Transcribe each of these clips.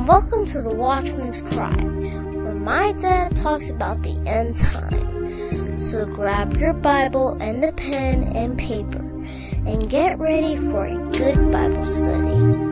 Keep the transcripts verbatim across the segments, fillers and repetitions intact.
and welcome to the Watchman's Cry, where my dad talks about the end time. So grab your Bible and a pen and paper, and get ready for a good Bible study.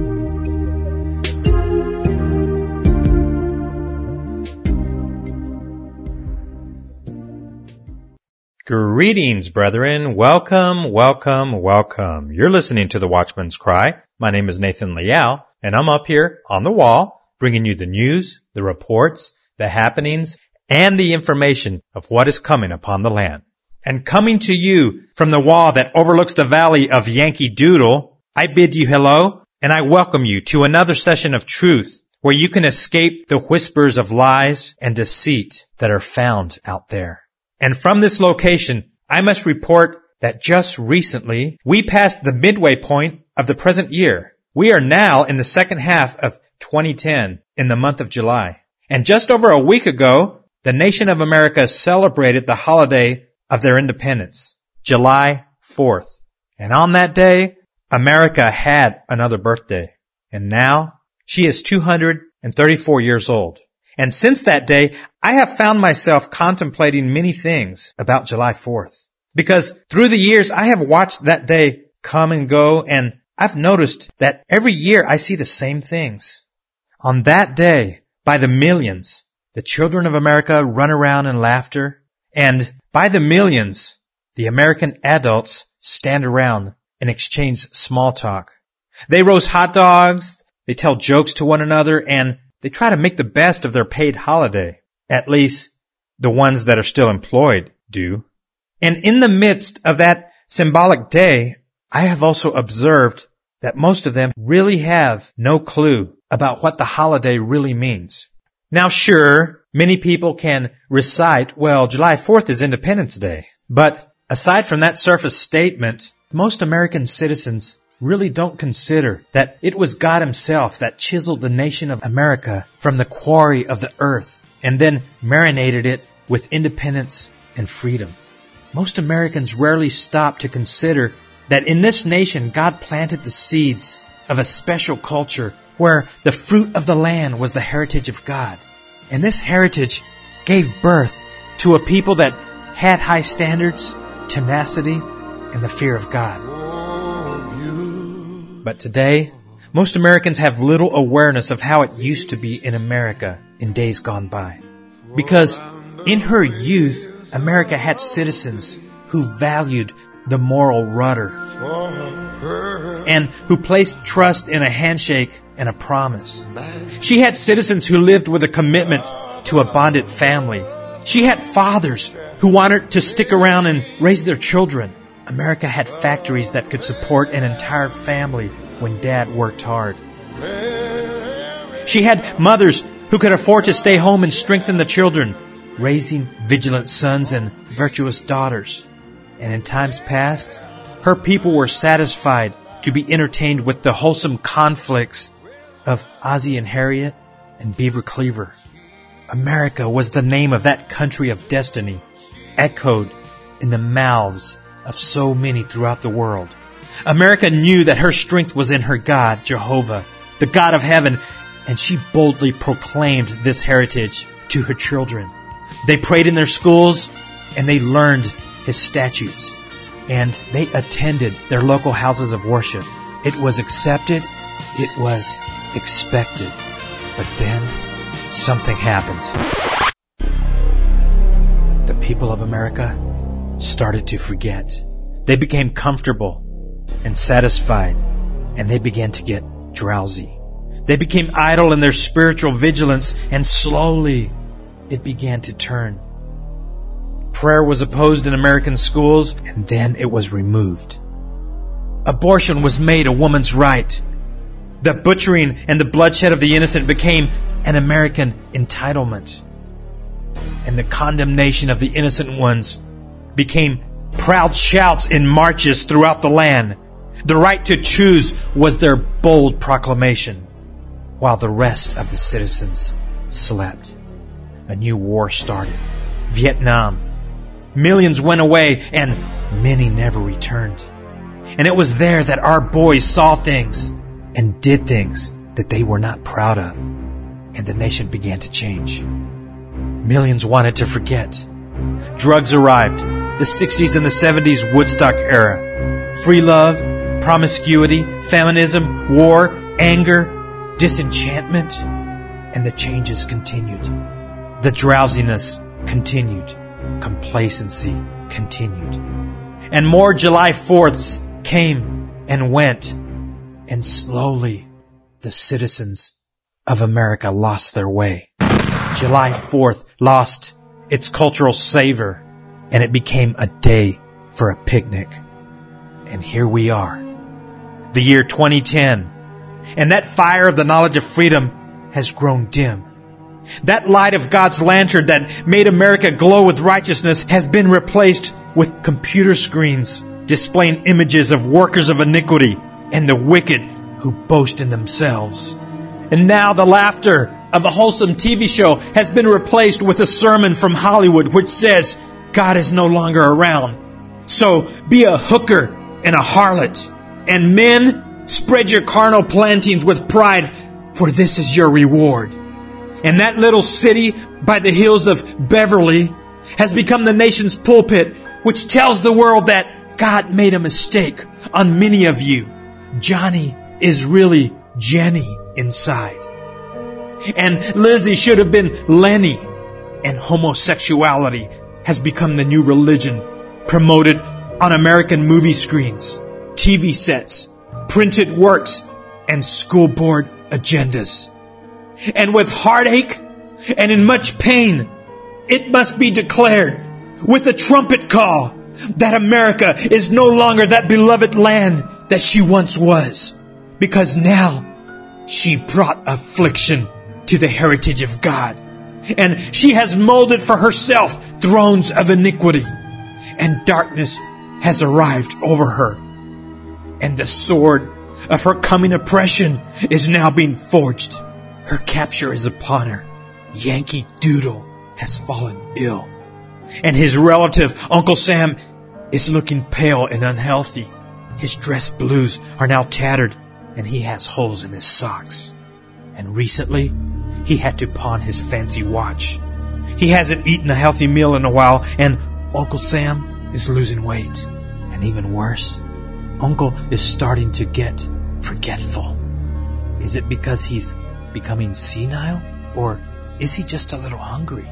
Greetings, brethren. Welcome, welcome, welcome. You're listening to the Watchman's Cry. My name is Nathan Liao, and I'm up here on the wall bringing you the news, the reports, the happenings, and the information of what is coming upon the land. And coming to you from the wall that overlooks the valley of Yankee Doodle, I bid you hello, and I welcome you to another session of truth where you can escape the whispers of lies and deceit that are found out there. And from this location, I must report that just recently, we passed the midway point of the present year. We are now in the second half of twenty ten in the month of July. And just over a week ago, the nation of America celebrated the holiday of their independence, July fourth. And on that day, America had another birthday. And now, she is two hundred thirty-four years old. And since that day, I have found myself contemplating many things about July fourth. Because through the years, I have watched that day come and go, and I've noticed that every year I see the same things. On that day, by the millions, the children of America run around in laughter, and by the millions, the American adults stand around and exchange small talk. They roast hot dogs, they tell jokes to one another, and they try to make the best of their paid holiday. At least, the ones that are still employed do. And in the midst of that symbolic day, I have also observed that most of them really have no clue about what the holiday really means. Now sure, many people can recite, well, July fourth is Independence Day. But aside from that surface statement, most American citizens really don't consider that it was God Himself that chiseled the nation of America from the quarry of the earth and then marinated it with independence and freedom. Most Americans rarely stop to consider that in this nation God planted the seeds of a special culture where the fruit of the land was the heritage of God. And this heritage gave birth to a people that had high standards, tenacity, and the fear of God. But today, most Americans have little awareness of how it used to be in America in days gone by. Because in her youth, America had citizens who valued the moral rudder and who placed trust in a handshake and a promise. She had citizens who lived with a commitment to a bonded family. She had fathers who wanted to stick around and raise their children. America had factories that could support an entire family when Dad worked hard. She had mothers who could afford to stay home and strengthen the children, raising vigilant sons and virtuous daughters. And in times past, her people were satisfied to be entertained with the wholesome conflicts of Ozzie and Harriet and Beaver Cleaver. America was the name of that country of destiny, echoed in the mouths of so many throughout the world. America knew that her strength was in her God, Jehovah, the God of heaven, and she boldly proclaimed this heritage to her children. They prayed in their schools, and they learned His statutes, and they attended their local houses of worship. It was accepted, it was expected, but then something happened. The people of America started to forget. They became comfortable and satisfied, and they began to get drowsy. They became idle in their spiritual vigilance, and slowly it began to turn. Prayer was opposed in American schools, and then it was removed. Abortion was made a woman's right. The butchering and the bloodshed of the innocent became an American entitlement. And the condemnation of the innocent ones became proud shouts in marches throughout the land. The right to choose was their bold proclamation, while the rest of the citizens slept. A new war started. Vietnam. Millions went away, and many never returned. And it was there that our boys saw things and did things that they were not proud of, and the nation began to change. Millions wanted to forget. Drugs arrived, the sixties and the seventies Woodstock era. Free love, promiscuity, feminism, war, anger, disenchantment, and the changes continued. The drowsiness continued. Complacency continued. And more July fourths came and went, and slowly the citizens of America lost their way. July fourth lost its cultural savor, and it became a day for a picnic. And here we are, the year twenty ten, and that fire of the knowledge of freedom has grown dim. That light of God's lantern that made America glow with righteousness has been replaced with computer screens displaying images of workers of iniquity and the wicked who boast in themselves. And now the laughter of a wholesome T V show has been replaced with a sermon from Hollywood which says God is no longer around. So be a hooker and a harlot. And men, spread your carnal plantings with pride, for this is your reward. And that little city by the hills of Beverly has become the nation's pulpit, which tells the world that God made a mistake on many of you. Johnny is really Jenny inside. And Lizzie should have been Lenny. And homosexuality has become the new religion, promoted on American movie screens, T V sets, printed works, and school board agendas. And with heartache and in much pain, it must be declared with a trumpet call that America is no longer that beloved land that she once was, because now she brought affliction to the heritage of God, and she has molded for herself thrones of iniquity, and darkness has arrived over her, and the sword of her coming oppression is now being forged. Her capture is upon her. Yankee Doodle has fallen ill, and his relative, Uncle Sam, is looking pale and unhealthy. His dress blues are now tattered, and he has holes in his socks. And recently, he had to pawn his fancy watch. He hasn't eaten a healthy meal in a while, and Uncle Sam is losing weight. And even worse, Uncle is starting to get forgetful. Is it because he's becoming senile, or is he just a little hungry?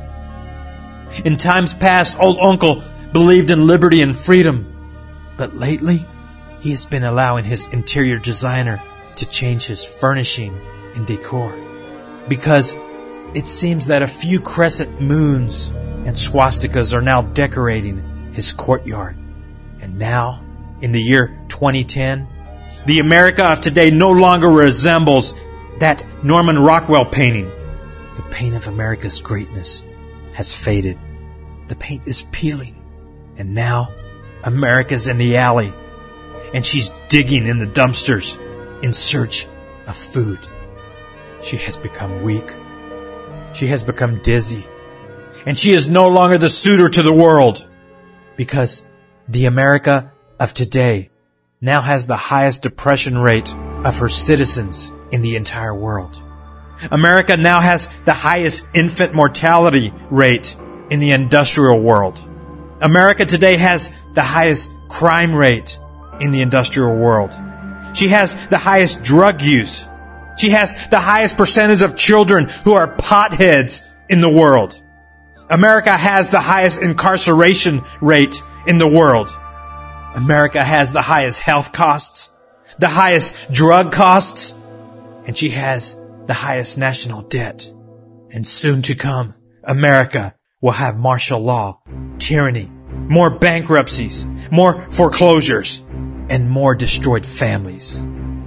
In times past, old Uncle believed in liberty and freedom, but lately he has been allowing his interior designer to change his furnishing and decor, because it seems that a few crescent moons and swastikas are now decorating his courtyard. And now, in the year twenty ten, the America of today no longer resembles that Norman Rockwell painting. The paint of America's greatness has faded. The paint is peeling. And now America's in the alley, and she's digging in the dumpsters in search of food. She has become weak. She has become dizzy. And she is no longer the suitor to the world, because the America of today now has the highest depression rate of her citizens in the entire world. America now has the highest infant mortality rate in the industrial world. America today has the highest crime rate in the industrial world. She has the highest drug use. She has the highest percentage of children who are potheads in the world. America has the highest incarceration rate in the world. America has the highest health costs, the highest drug costs, and she has the highest national debt. And soon to come, America will have martial law, tyranny, more bankruptcies, more foreclosures, and more destroyed families.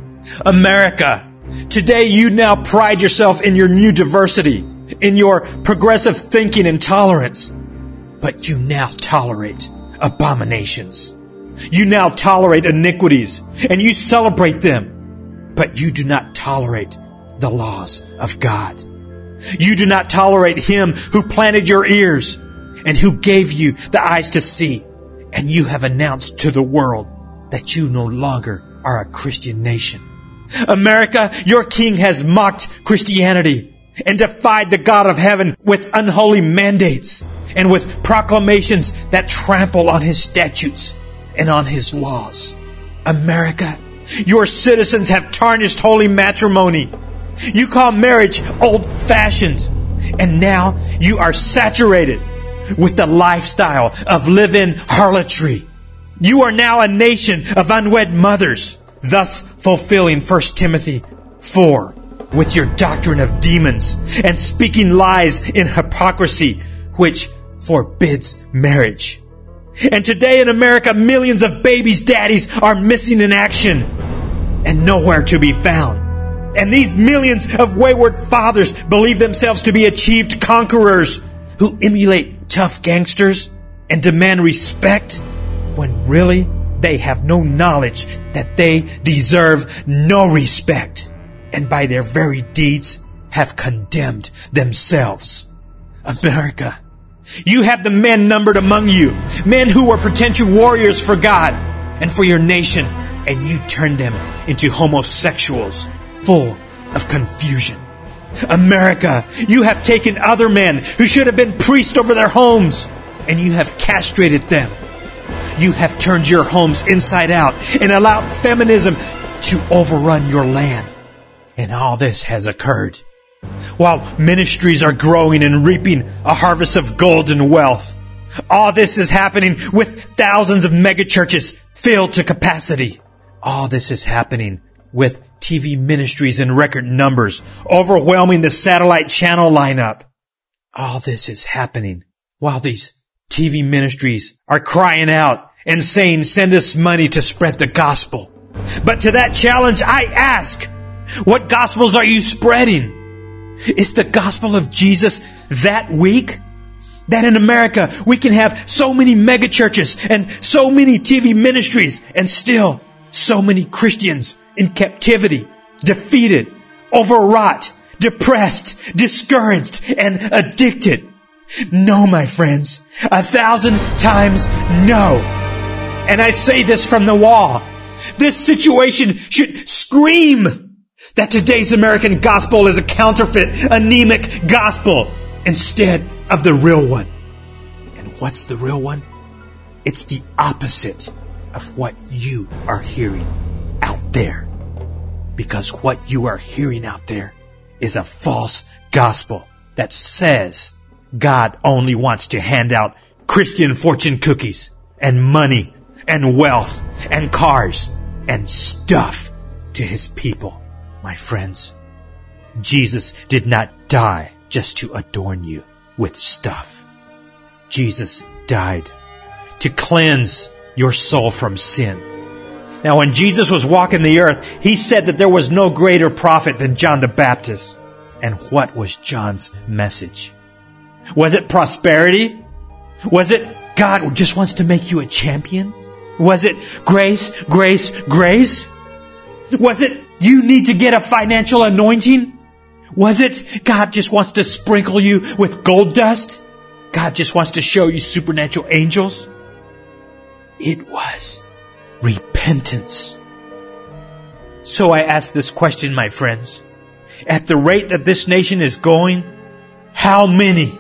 America, today you now pride yourself in your new diversity, in your progressive thinking and tolerance, but you now tolerate abominations. You now tolerate iniquities, and you celebrate them, but you do not tolerate the laws of God. You do not tolerate Him who planted your ears and who gave you the eyes to see, and you have announced to the world that you no longer are a Christian nation. America, your king has mocked Christianity and defied the God of heaven with unholy mandates and with proclamations that trample on his statutes and on his laws. America, your citizens have tarnished holy matrimony. You call marriage old-fashioned, and now you are saturated with the lifestyle of live-in harlotry. You are now a nation of unwed mothers, thus fulfilling First Timothy four with your doctrine of demons and speaking lies in hypocrisy, which forbids marriage. And today in America, millions of babies' daddies are missing in action and nowhere to be found. And these millions of wayward fathers believe themselves to be achieved conquerors who emulate tough gangsters and demand respect when really they have no knowledge that they deserve no respect, and by their very deeds have condemned themselves. America, you have the men numbered among you, men who were potential warriors for God and for your nation, and you turned them into homosexuals full of confusion. America, you have taken other men who should have been priests over their homes, and you have castrated them. You have turned your homes inside out and allowed feminism to overrun your land. And all this has occurred while ministries are growing and reaping a harvest of gold and wealth. All this is happening with thousands of megachurches filled to capacity. All this is happening with T V ministries in record numbers, overwhelming the satellite channel lineup. All this is happening while these T V ministries are crying out and saying, send us money to spread the gospel. But to that challenge, I ask, what gospels are you spreading? Is the gospel of Jesus that weak? That in America we can have so many megachurches and so many T V ministries and still so many Christians in captivity, defeated, overwrought, depressed, discouraged, and addicted? No, my friends, a thousand times no. And I say this from the wall. This situation should scream that today's American gospel is a counterfeit, anemic gospel instead of the real one. And what's the real one? It's the opposite of what you are hearing out there. Because what you are hearing out there is a false gospel that says God only wants to hand out Christian fortune cookies and money and wealth and cars and stuff to his people. My friends, Jesus did not die just to adorn you with stuff. Jesus died to cleanse your soul from sin. Now, when Jesus was walking the earth, he said that there was no greater prophet than John the Baptist. And what was John's message? Was it prosperity? Was it God just wants to make you a champion? Was it grace, grace, grace? Was it you need to get a financial anointing? Was it God just wants to sprinkle you with gold dust? God just wants to show you supernatural angels? It was repentance. So I ask this question, my friends. At the rate that this nation is going, how many,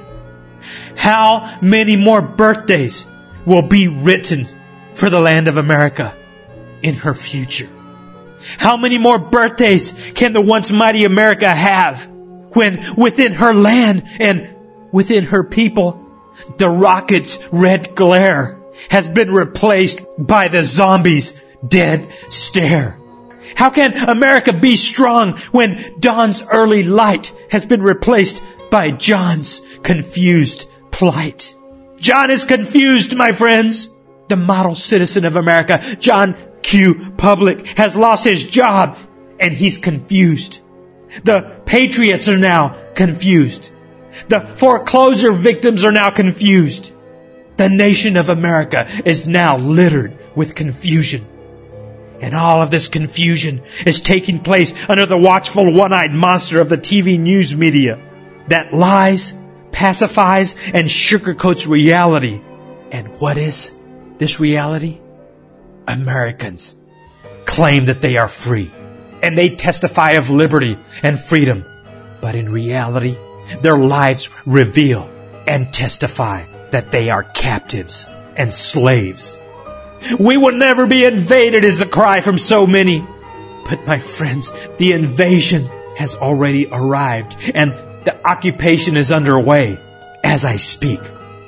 how many more birthdays will be written for the land of America in her future? How many more birthdays can the once mighty America have when within her land and within her people, the rocket's red glare has been replaced by the zombie's dead stare? How can America be strong when Dawn's early light has been replaced by John's confused plight? John is confused, my friends. The model citizen of America, John Q. Public, has lost his job and he's confused. The patriots are now confused. The foreclosure victims are now confused. The nation of America is now littered with confusion. And all of this confusion is taking place under the watchful one-eyed monster of the T V news media that lies, pacifies, and sugarcoats reality. And what is this reality? Americans claim that they are free and they testify of liberty and freedom. But in reality, their lives reveal and testify that they are captives and slaves. We will never be invaded is the cry from so many. But my friends, the invasion has already arrived and the occupation is underway as I speak.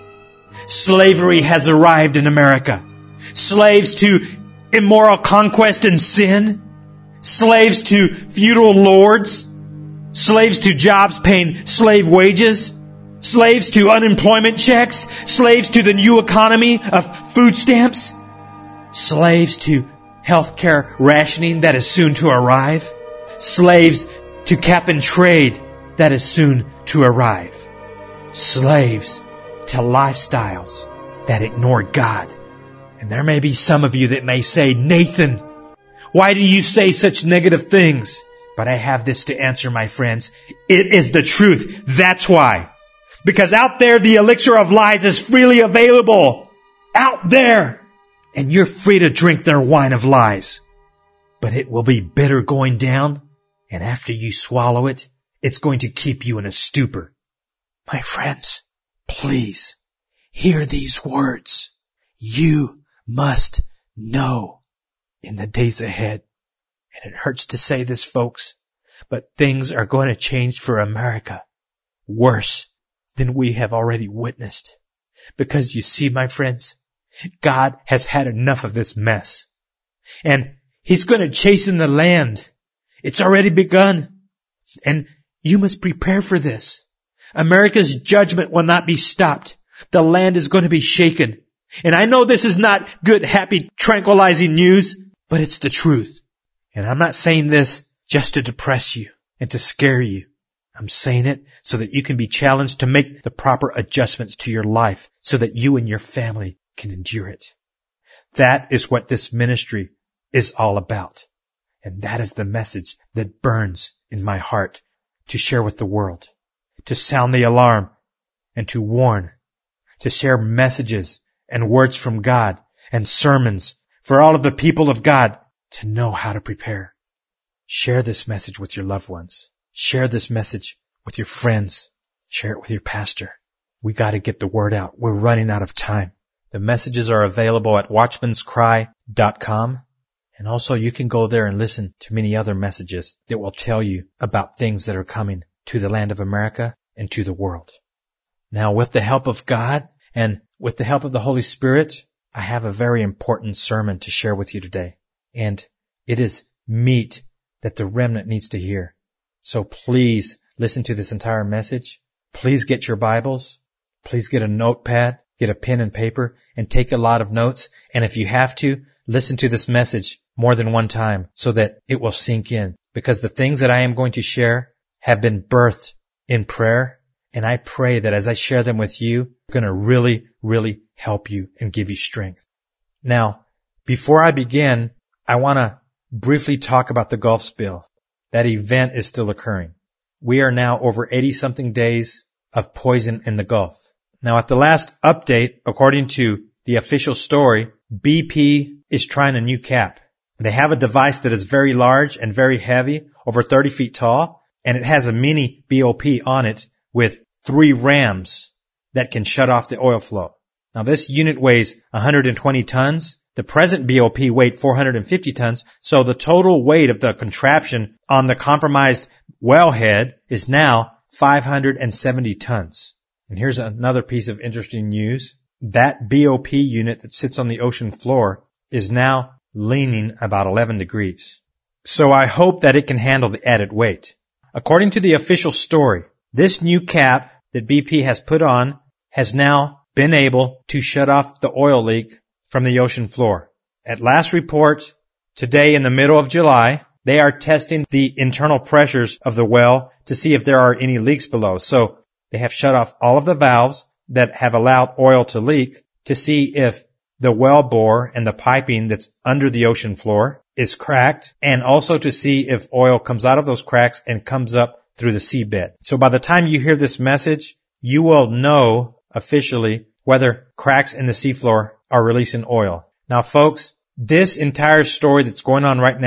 Slavery has arrived in America. Slaves to immoral conquest and sin. Slaves to feudal lords. Slaves to jobs paying slave wages. Slaves to unemployment checks. Slaves to the new economy of food stamps. Slaves to healthcare rationing that is soon to arrive. Slaves to cap and trade that is soon to arrive. Slaves to lifestyles that ignore God. And there may be some of you that may say, Nathan, why do you say such negative things? But I have this to answer, my friends. It is the truth. That's why. Because out there, the elixir of lies is freely available. Out there. And you're free to drink their wine of lies. But it will be bitter going down. And after you swallow it, it's going to keep you in a stupor. My friends, please hear these words. You must know in the days ahead. And it hurts to say this, folks, but things are going to change for America worse than we have already witnessed. Because you see, my friends, God has had enough of this mess. And He's going to chasten the land. It's already begun. And you must prepare for this. America's judgment will not be stopped. The land is going to be shaken. And I know this is not good, happy, tranquilizing news, but it's the truth. And I'm not saying this just to depress you and to scare you. I'm saying it so that you can be challenged to make the proper adjustments to your life so that you and your family can endure it. That is what this ministry is all about. And that is the message that burns in my heart to share with the world, to sound the alarm and to warn, to share messages and words from God and sermons for all of the people of God to know how to prepare. Share this message with your loved ones. Share this message with your friends. Share it with your pastor. We got to get the word out. We're running out of time. The messages are available at watchman's cry dot com. And also you can go there and listen to many other messages that will tell you about things that are coming to the land of America and to the world. Now, with the help of God and with the help of the Holy Spirit, I have a very important sermon to share with you today. And it is meat that the remnant needs to hear. So please listen to this entire message. Please get your Bibles. Please get a notepad, get a pen and paper, and take a lot of notes. And if you have to, listen to this message more than one time so that it will sink in. Because the things that I am going to share have been birthed in prayer. And I pray that as I share them with you, they're going to really, really help you and give you strength. Now, before I begin, I want to briefly talk about the Gulf spill. That event is still occurring. We are now over eighty-something days of poison in the Gulf. Now, at the last update, according to the official story, B P is trying a new cap. They have a device that is very large and very heavy, over thirty feet tall, and it has a mini B O P on it with three rams that can shut off the oil flow. Now, this unit weighs one hundred twenty tons. The present B O P weighed four hundred fifty tons, so the total weight of the contraption on the compromised wellhead is now five hundred seventy tons. And here's another piece of interesting news. That B O P unit that sits on the ocean floor is now leaning about eleven degrees. So I hope that it can handle the added weight. According to the official story, this new cap that B P has put on has now been able to shut off the oil leak from the ocean floor. At last report, today in the middle of July, they are testing the internal pressures of the well to see if there are any leaks below. So they have shut off all of the valves that have allowed oil to leak to see if the well bore and the piping that's under the ocean floor is cracked, and also to see if oil comes out of those cracks and comes up through the seabed. So by the time you hear this message, you will know officially whether cracks in the seafloor are releasing oil. Now, folks, this entire story that's going on right now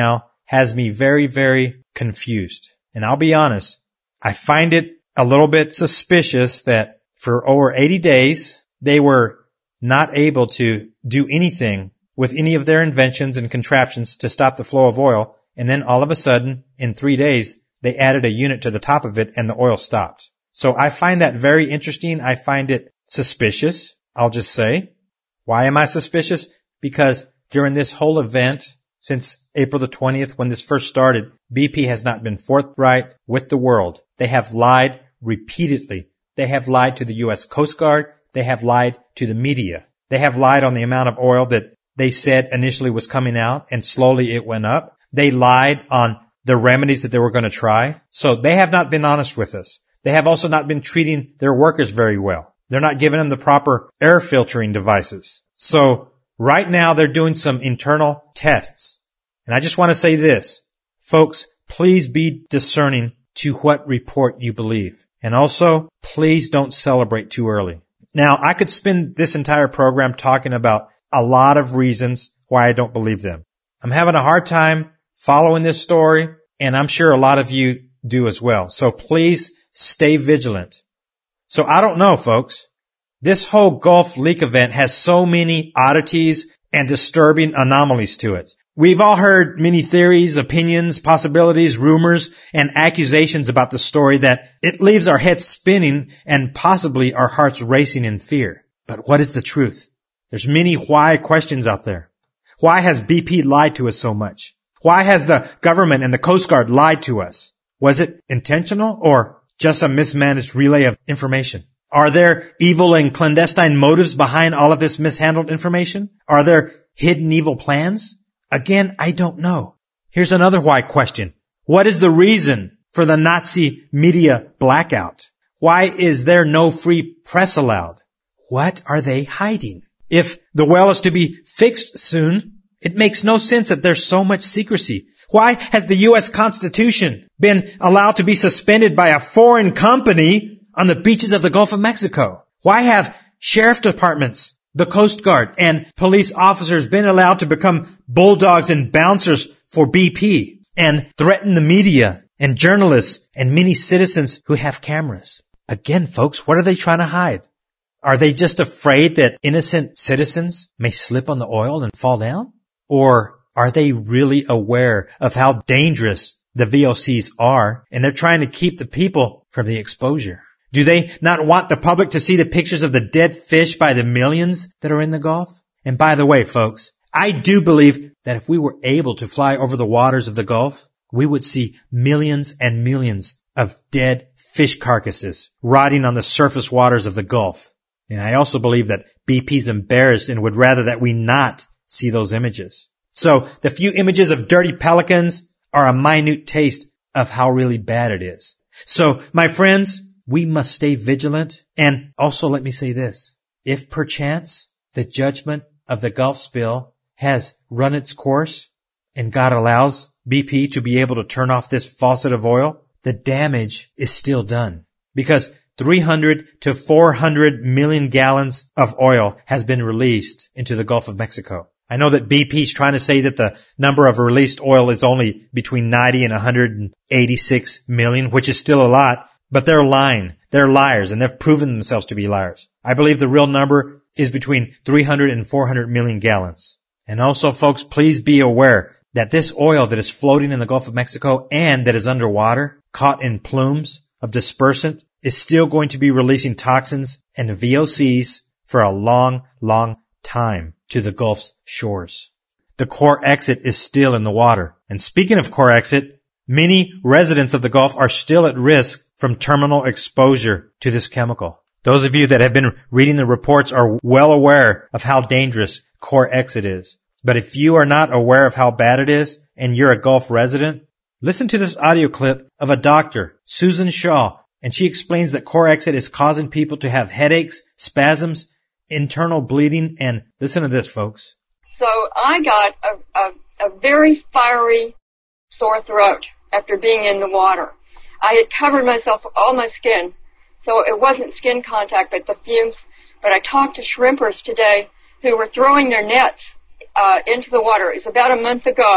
has me very, very confused. And I'll be honest, I find it a little bit suspicious that for over eighty days, they were not able to do anything with any of their inventions and contraptions to stop the flow of oil. And then all of a sudden, in three days, they added a unit to the top of it and the oil stopped. So I find that very interesting. I find it suspicious, I'll just say. Why am I suspicious? Because during this whole event, since April the twentieth, when this first started, B P has not been forthright with the world. They have lied repeatedly. They have lied to the U S Coast Guard. They have lied to the media. They have lied on the amount of oil that they said initially was coming out, and slowly it went up. They lied on the remedies that they were going to try. So they have not been honest with us. They have also not been treating their workers very well. They're not giving them the proper air filtering devices. So right now they're doing some internal tests. And I just want to say this. Folks, please be discerning to what report you believe. And also, please don't celebrate too early. Now, I could spend this entire program talking about a lot of reasons why I don't believe them. I'm having a hard time following this story, and I'm sure a lot of you do as well. So please stay vigilant. So I don't know, folks. This whole Gulf leak event has so many oddities and disturbing anomalies to it. We've all heard many theories, opinions, possibilities, rumors, and accusations about the story that it leaves our heads spinning and possibly our hearts racing in fear. But what is the truth? There's many why questions out there. Why has B P lied to us so much? Why has the government and the Coast Guard lied to us? Was it intentional or just a mismanaged relay of information? Are there evil and clandestine motives behind all of this mishandled information? Are there hidden evil plans? Again, I don't know. Here's another why question. What is the reason for the Nazi media blackout? Why is there no free press allowed? What are they hiding? If the well is to be fixed soon, it makes no sense that there's so much secrecy. Why has the U S Constitution been allowed to be suspended by a foreign company on the beaches of the Gulf of Mexico? Why have sheriff departments, the Coast Guard, and police officers been allowed to become bulldogs and bouncers for B P and threaten the media and journalists and many citizens who have cameras? Again, folks, what are they trying to hide? Are they just afraid that innocent citizens may slip on the oil and fall down? Or are they really aware of how dangerous the V O Cs are, and they're trying to keep the people from the exposure? Do they not want the public to see the pictures of the dead fish by the millions that are in the Gulf? And by the way, folks, I do believe that if we were able to fly over the waters of the Gulf, we would see millions and millions of dead fish carcasses rotting on the surface waters of the Gulf. And I also believe that B P's embarrassed and would rather that we not see those images. So the few images of dirty pelicans are a minute taste of how really bad it is. So, my friends, we must stay vigilant. And also let me say this. If perchance the judgment of the Gulf spill has run its course and God allows B P to be able to turn off this faucet of oil, the damage is still done. Because three hundred to four hundred million gallons of oil has been released into the Gulf of Mexico. I know that B P's trying to say that the number of released oil is only between ninety and one hundred eighty-six million, which is still a lot, but they're lying. They're liars, and they've proven themselves to be liars. I believe the real number is between three hundred and four hundred million gallons. And also, folks, please be aware that this oil that is floating in the Gulf of Mexico and that is underwater, caught in plumes of dispersant, is still going to be releasing toxins and V O Cs for a long, long time to the Gulf's shores. The core exit is still in the water. And speaking of core exit, many residents of the Gulf are still at risk from terminal exposure to this chemical. Those of you that have been reading the reports are well aware of how dangerous core exit is. But if you are not aware of how bad it is and you're a Gulf resident, listen to this audio clip of a doctor, Susan Shaw, and she explains that core exit is causing people to have headaches, spasms, internal bleeding, and listen to this, folks. So I got a, a, a very fiery sore throat after being in the water. I had covered myself, all my skin, so it wasn't skin contact, but the fumes. But I talked to shrimpers today who were throwing their nets uh, into the water. It's about a month ago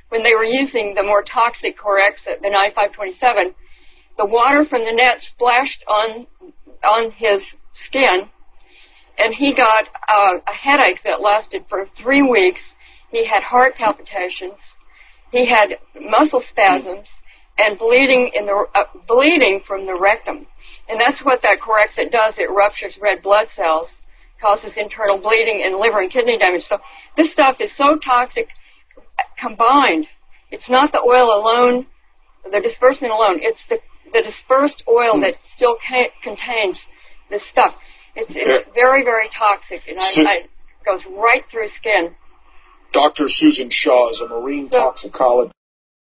when they were using the more toxic Corexit, the ninety-five twenty-seven, the water from the net splashed on on his skin, and he got uh, a headache that lasted for three weeks. He had heart palpitations. He had muscle spasms and bleeding in the uh, bleeding from the rectum. And that's what that Corexit does. It ruptures red blood cells, causes internal bleeding and liver and kidney damage. So this stuff is so toxic combined. It's not the oil alone, the dispersant alone. It's the, the dispersed oil that still ca- contains this stuff. It's, it's very, very toxic, and I, I, it goes right through skin. Doctor Susan Shaw is a marine so, toxicologist.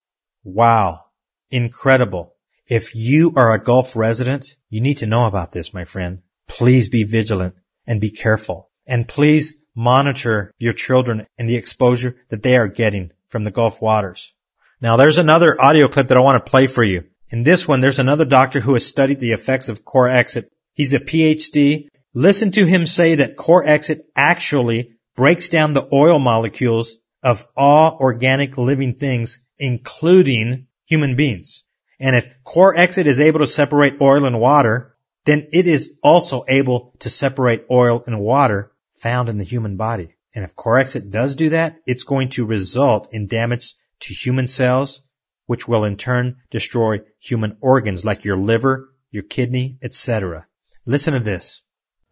Wow. Incredible. If you are a Gulf resident, you need to know about this, my friend. Please be vigilant and be careful. And please monitor your children and the exposure that they are getting from the Gulf waters. Now, there's another audio clip that I want to play for you. In this one, there's another doctor who has studied the effects of Corexit. He's a P H D. Listen to him say that Corexit actually breaks down the oil molecules of all organic living things, including human beings. And if Corexit is able to separate oil and water, then it is also able to separate oil and water found in the human body. And if Corexit does do that, it's going to result in damage to human cells, which will in turn destroy human organs like your liver, your kidney, et cetera. Listen to this.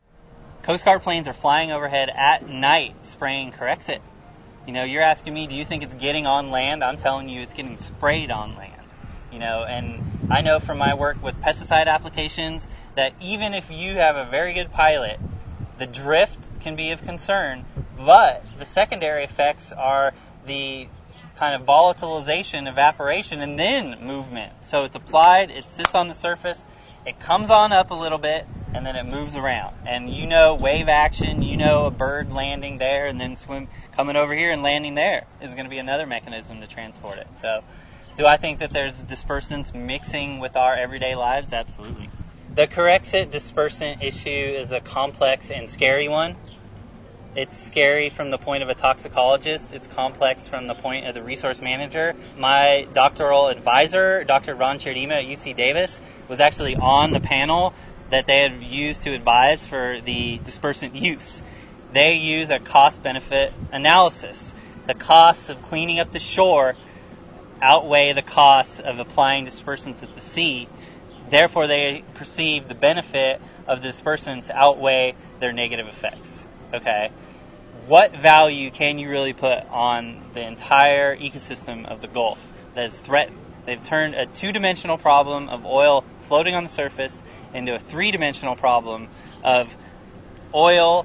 Coast Guard planes are flying overhead at night spraying Corexit. You know, you're asking me, do you think it's getting on land? I'm telling you it's getting sprayed on land. You know, and I know from my work with pesticide applications that even if you have a very good pilot, the drift can be of concern, but the secondary effects are the kind of volatilization, evaporation, and then movement. So it's applied, it sits on the surface, it comes on up a little bit, and then it moves around. And you know wave action, you know a bird landing there and then swim coming over here and landing there is going to be another mechanism to transport it. So do I think that there's dispersants mixing with our everyday lives? Absolutely. The Corexit dispersant issue is a complex and scary one. It's scary from the point of a toxicologist. It's complex from the point of the resource manager. My doctoral advisor, Doctor Ron Cherdima at U C Davis, was actually on the panel that they had used to advise for the dispersant use. They use a cost-benefit analysis. The costs of cleaning up the shore outweigh the costs of applying dispersants at the sea. Therefore, they perceive the benefit of the dispersants outweigh their negative effects. Okay? What value can you really put on the entire ecosystem of the Gulf that is threatened? They've turned a two-dimensional problem of oil floating on the surface into a three-dimensional problem of oil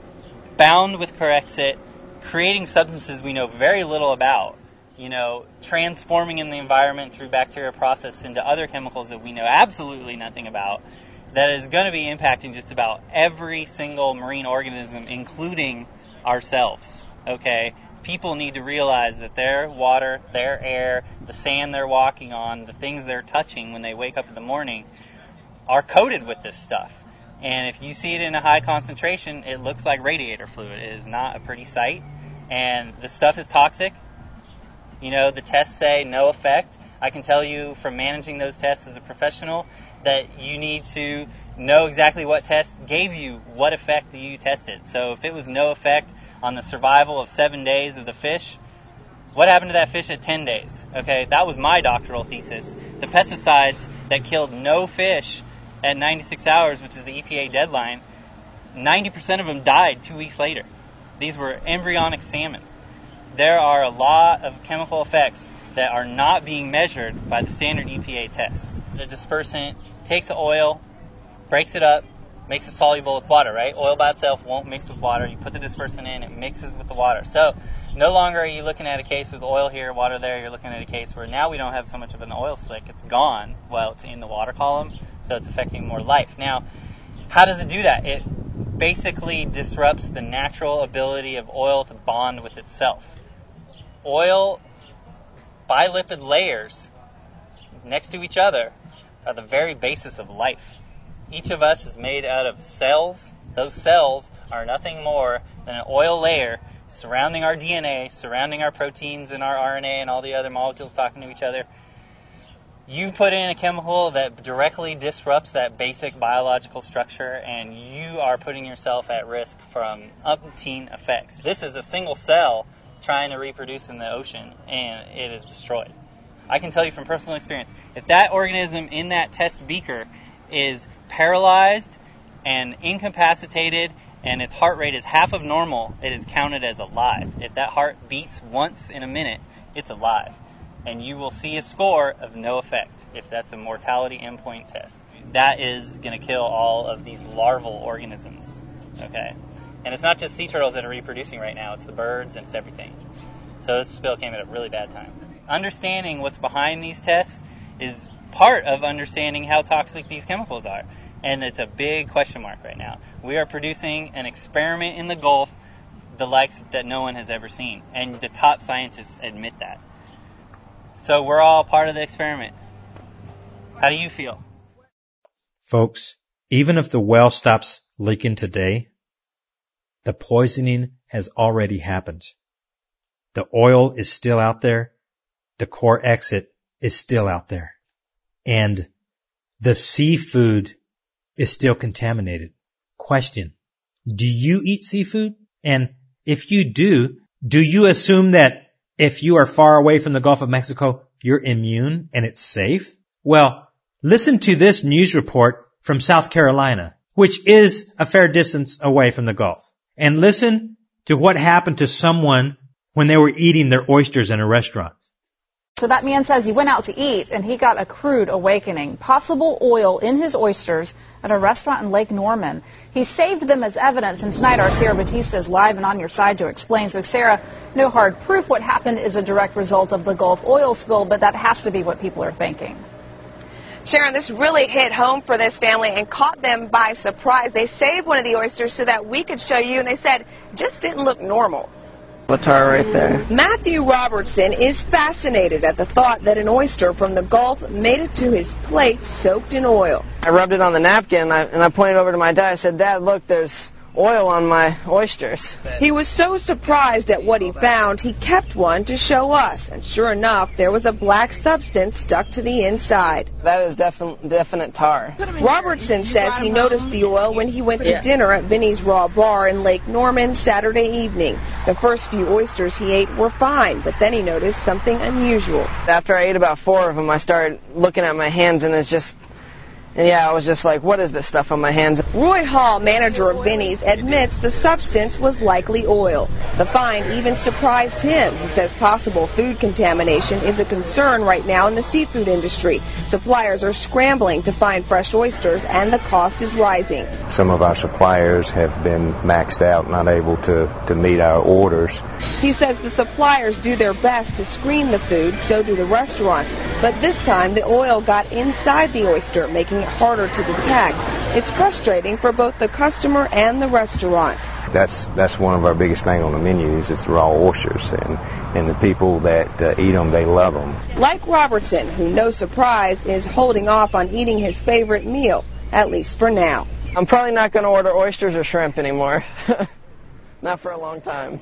bound with Corexit, creating substances we know very little about, you know, transforming in the environment through bacterial process into other chemicals that we know absolutely nothing about, that is going to be impacting just about every single marine organism, including ourselves, okay? People need to realize that their water, their air, the sand they're walking on, the things they're touching when they wake up in the morning are coated with this stuff. And if you see it in a high concentration, it looks like radiator fluid. It is not a pretty sight. And the stuff is toxic. You know, the tests say no effect. I can tell you from managing those tests as a professional that you need to know exactly what test gave you what effect that you tested. So if it was no effect on the survival of seven days of the fish, what happened to that fish at ten days? Okay, that was my doctoral thesis. The pesticides that killed no fish at ninety-six hours, which is the E P A deadline, ninety percent of them died two weeks later. These were embryonic salmon. There are a lot of chemical effects that are not being measured by the standard E P A tests. The dispersant takes the oil, breaks it up, makes it soluble with water, right? Oil by itself won't mix with water. You put the dispersant in, it mixes with the water. So no longer are you looking at a case with oil here, water there. You're looking at a case where now we don't have so much of an oil slick. It's gone while it's in the water column, so it's affecting more life. Now, how does it do that? It basically disrupts the natural ability of oil to bond with itself. Oil bilipid layers next to each other are the very basis of life. Each of us is made out of cells. Those cells are nothing more than an oil layer surrounding our D N A, surrounding our proteins and our R N A and all the other molecules talking to each other. You put in a chemical that directly disrupts that basic biological structure, and you are putting yourself at risk from umpteen effects. This is a single cell trying to reproduce in the ocean, and it is destroyed. I can tell you from personal experience, if that organism in that test beaker is paralyzed and incapacitated and its heart rate is half of normal, it is counted as alive. If that heart beats once in a minute, it's alive. And you will see a score of no effect if that's a mortality endpoint test. That is going to kill all of these larval organisms, okay? And it's not just sea turtles that are reproducing right now, it's the birds and it's everything. So this spill came at a really bad time. Understanding what's behind these tests is part of understanding how toxic these chemicals are. And it's a big question mark right now. We are producing an experiment in the Gulf, the likes that no one has ever seen. And the top scientists admit that. So we're all part of the experiment. How do you feel? Folks, even if the well stops leaking today, the poisoning has already happened. The oil is still out there. The core exit is still out there. And the seafood is still contaminated. Question: do you eat seafood? And if you do, do you assume that if you are far away from the Gulf of Mexico, you're immune and it's safe? Well, listen to this news report from South Carolina, which is a fair distance away from the Gulf. And listen to what happened to someone when they were eating their oysters in a restaurant. So that man says he went out to eat and he got a crude awakening. Possible oil in his oysters at a restaurant in Lake Norman. He saved them as evidence, and tonight our Sarah Batista is live and on your side to explain. So Sarah, no hard proof what happened is a direct result of the Gulf oil spill, but that has to be what people are thinking. Sharon, this really hit home for this family and caught them by surprise. They saved one of the oysters so that we could show you, and they said it just didn't look normal. The tar right there. Matthew Robertson is fascinated at the thought that an oyster from the Gulf made it to his plate soaked in oil. I rubbed it on the napkin and I, and I pointed over to my dad. I said, "Dad, look, there's oil on my oysters." He was so surprised at what he found, he kept one to show us. And sure enough, there was a black substance stuck to the inside. That is definite, definite tar. Robertson says he noticed the oil when he went to yeah. dinner at Vinny's Raw Bar in Lake Norman Saturday evening. The first few oysters he ate were fine, but then he noticed something unusual. After I ate about four of them, I started looking at my hands, and it's just... And yeah, I was just like, what is this stuff on my hands? Roy Hall, manager of Vinny's, admits the substance was likely oil. The find even surprised him. He says possible food contamination is a concern right now in the seafood industry. Suppliers are scrambling to find fresh oysters, and the cost is rising. Some of our suppliers have been maxed out, not able to, to meet our orders. He says the suppliers do their best to screen the food, so do the restaurants. But this time, the oil got inside the oyster, making it harder to detect. It's frustrating for both the customer and the restaurant. That's that's one of our biggest things on the menus is the raw oysters, and, and the people that uh, eat them, they love them. Like Robertson, who, no surprise, is holding off on eating his favorite meal, at least for now. I'm probably not going to order oysters or shrimp anymore. Not for a long time.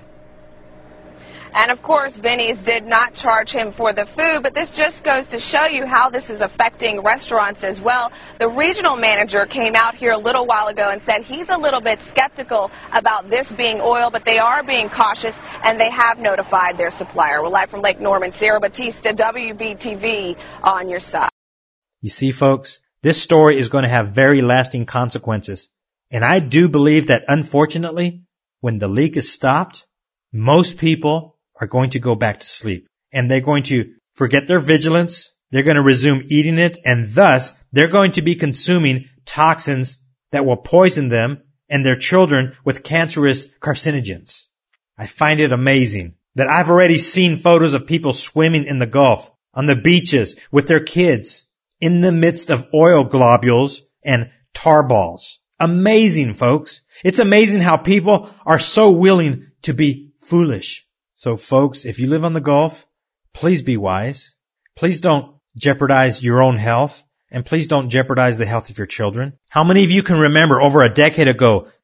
And, of course, Vinny's did not charge him for the food, but this just goes to show you how this is affecting restaurants as well. The regional manager came out here a little while ago and said he's a little bit skeptical about this being oil, but they are being cautious, and they have notified their supplier. We're live from Lake Norman. Sarah Batista, W B T V, on your side. You see, folks, this story is going to have very lasting consequences. And I do believe that, unfortunately, when the leak is stopped, most people are going to go back to sleep, and they're going to forget their vigilance. They're going to resume eating it, and thus they're going to be consuming toxins that will poison them and their children with cancerous carcinogens. I find it amazing that I've already seen photos of people swimming in the Gulf, on the beaches with their kids, in the midst of oil globules and tar balls. Amazing, folks. It's amazing how people are so willing to be foolish. So, folks, if you live on the Gulf, please be wise. Please don't jeopardize your own health, and please don't jeopardize the health of your children. How many of you can remember over a decade ago that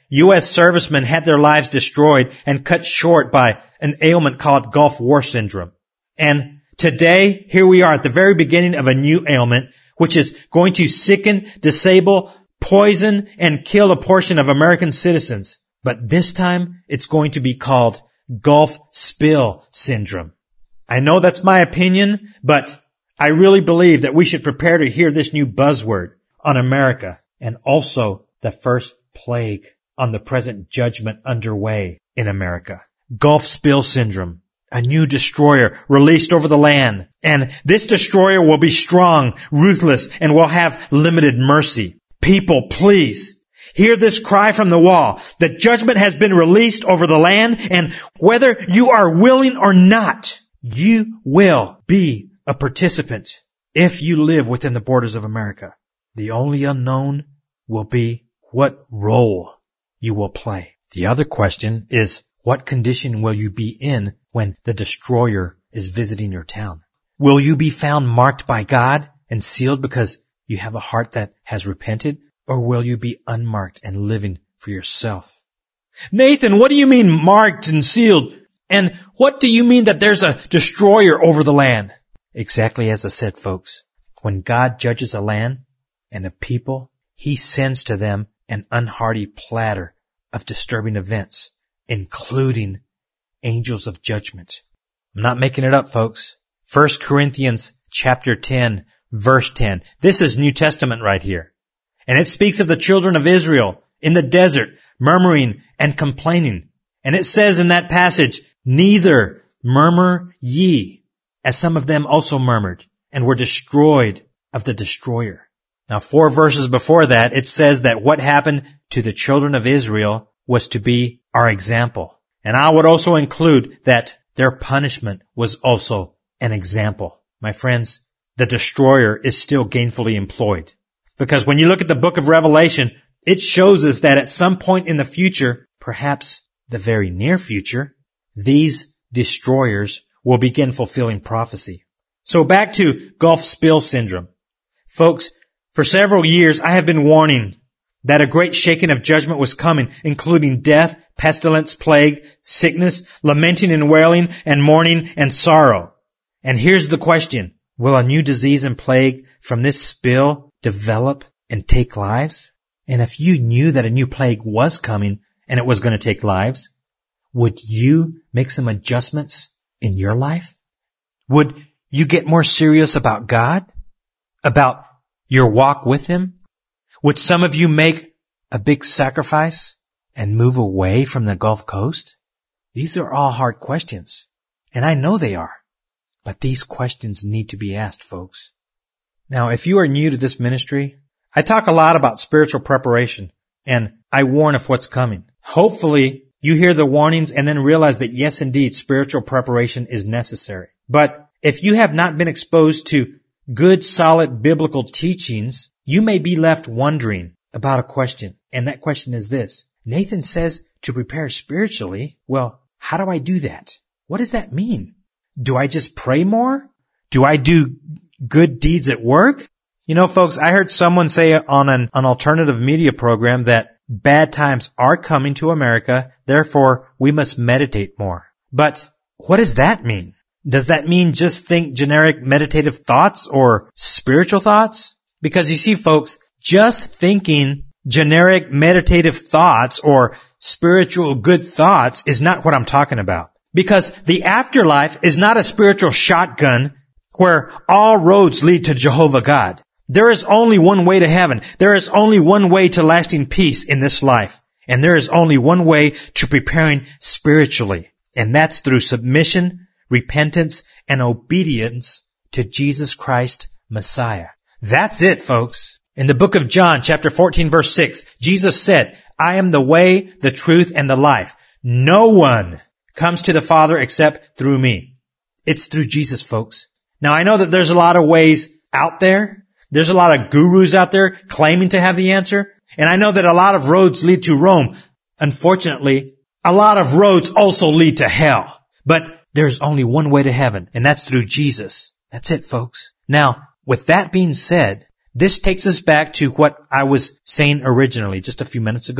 U S servicemen had their lives destroyed and cut short by an ailment called Gulf War Syndrome. And today, here we are at the very beginning of a new ailment, which is going to sicken, disable, poison, and kill a portion of American citizens. But this time, it's going to be called Gulf Spill Syndrome. I know that's my opinion, but I really believe that we should prepare to hear this new buzzword on America and also the first plague on the present judgment underway in America. Gulf Spill Syndrome. A new destroyer released over the land. And this destroyer will be strong, ruthless, and will have limited mercy. People, please, hear this cry from the wall. The judgment has been released over the land, and whether you are willing or not, you will be a participant if you live within the borders of America. The only unknown will be what role you will play. The other question is, what condition will you be in when the destroyer is visiting your town? Will you be found marked by God and sealed because you have a heart that has repented? Or will you be unmarked and living for yourself? Nathan, what do you mean marked and sealed? And what do you mean that there's a destroyer over the land? Exactly as I said, folks. When God judges a land and a people, He sends to them an unhearty platter of disturbing events, including angels of judgment. I'm not making it up, folks. First Corinthians chapter ten, verse ten. This is New Testament right here. And it speaks of the children of Israel in the desert, murmuring and complaining. And it says in that passage, neither murmur ye, as some of them also murmured, and were destroyed of the destroyer. Now, four verses before that, it says that what happened to the children of Israel was to be our example. And I would also include that their punishment was also an example. My friends, the destroyer is still gainfully employed. Because when you look at the book of Revelation, it shows us that at some point in the future, perhaps the very near future, these destroyers will begin fulfilling prophecy. So back to Gulf Spill Syndrome. Folks, for several years I have been warning that a great shaking of judgment was coming, including death, pestilence, plague, sickness, lamenting and wailing, and mourning and sorrow. And here's the question. Will a new disease and plague from this spill develop and take lives? And if you knew that a new plague was coming and it was going to take lives, would you make some adjustments in your life? Would you get more serious about God? About your walk with Him? Would some of you make a big sacrifice and move away from the Gulf Coast? These are all hard questions, and I know they are. But these questions need to be asked, folks. Now, if you are new to this ministry, I talk a lot about spiritual preparation, and I warn of what's coming. Hopefully, you hear the warnings and then realize that yes, indeed, spiritual preparation is necessary. But if you have not been exposed to good, solid biblical teachings, you may be left wondering about a question. And that question is this. Nathan says to prepare spiritually. Well, how do I do that? What does that mean? Do I just pray more? Do I do good deeds at work? You know, folks, I heard someone say on an, an alternative media program that bad times are coming to America, therefore we must meditate more. But what does that mean? Does that mean just think generic meditative thoughts or spiritual thoughts? Because you see, folks, just thinking generic meditative thoughts or spiritual good thoughts is not what I'm talking about. Because the afterlife is not a spiritual shotgun where all roads lead to Jehovah God. There is only one way to heaven. There is only one way to lasting peace in this life. And there is only one way to preparing spiritually. And that's through submission, repentance, and obedience to Jesus Christ, Messiah. That's it, folks. In the book of John, chapter fourteen, verse six, Jesus said, I am the way, the truth, and the life. No one comes to the Father except through me. It's through Jesus, folks. Now, I know that there's a lot of ways out there. There's a lot of gurus out there claiming to have the answer. And I know that a lot of roads lead to Rome. Unfortunately, a lot of roads also lead to hell. But there's only one way to heaven, and that's through Jesus. That's it, folks. Now, with that being said, this takes us back to what I was saying originally just a few minutes ago.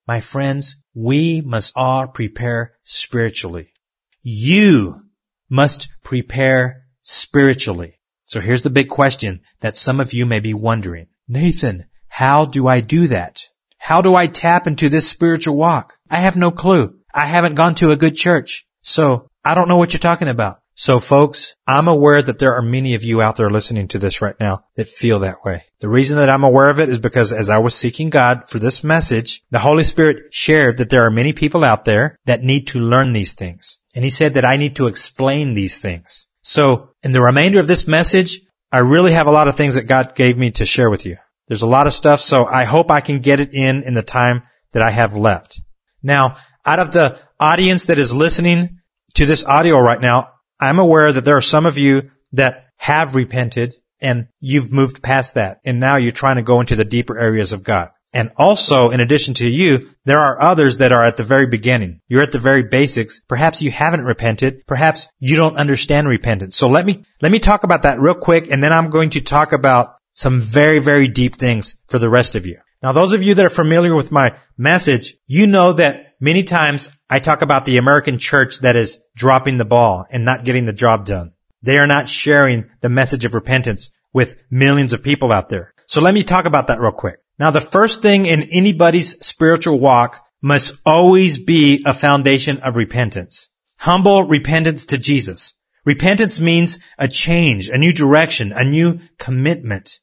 My friends, we must all prepare spiritually. You must prepare spiritually. So here's the big question that some of you may be wondering. Nathan, how do I do that? How do I tap into this spiritual walk? I have no clue. I haven't gone to a good church. So I don't know what you're talking about. So folks, I'm aware that there are many of you out there listening to this right now that feel that way. The reason that I'm aware of it is because as I was seeking God for this message, the Holy Spirit shared that there are many people out there that need to learn these things. And He said that I need to explain these things. So in the remainder of this message, I really have a lot of things that God gave me to share with you. There's a lot of stuff, so I hope I can get it in in the time that I have left. Now, out of the audience that is listening to this audio right now, I'm aware that there are some of you that have repented and you've moved past that, and now you're trying to go into the deeper areas of God. And also, in addition to you, there are others that are at the very beginning. You're at the very basics. Perhaps you haven't repented. Perhaps you don't understand repentance. So let me, let me talk about that real quick, and then I'm going to talk about some very, very deep things for the rest of you. Now, those of you that are familiar with my message, you know that many times I talk about the American church that is dropping the ball and not getting the job done. They are not sharing the message of repentance with millions of people out there. So let me talk about that real quick. Now, the first thing in anybody's spiritual walk must always be a foundation of repentance. Humble repentance to Jesus. Repentance means a change, a new direction, a new commitment.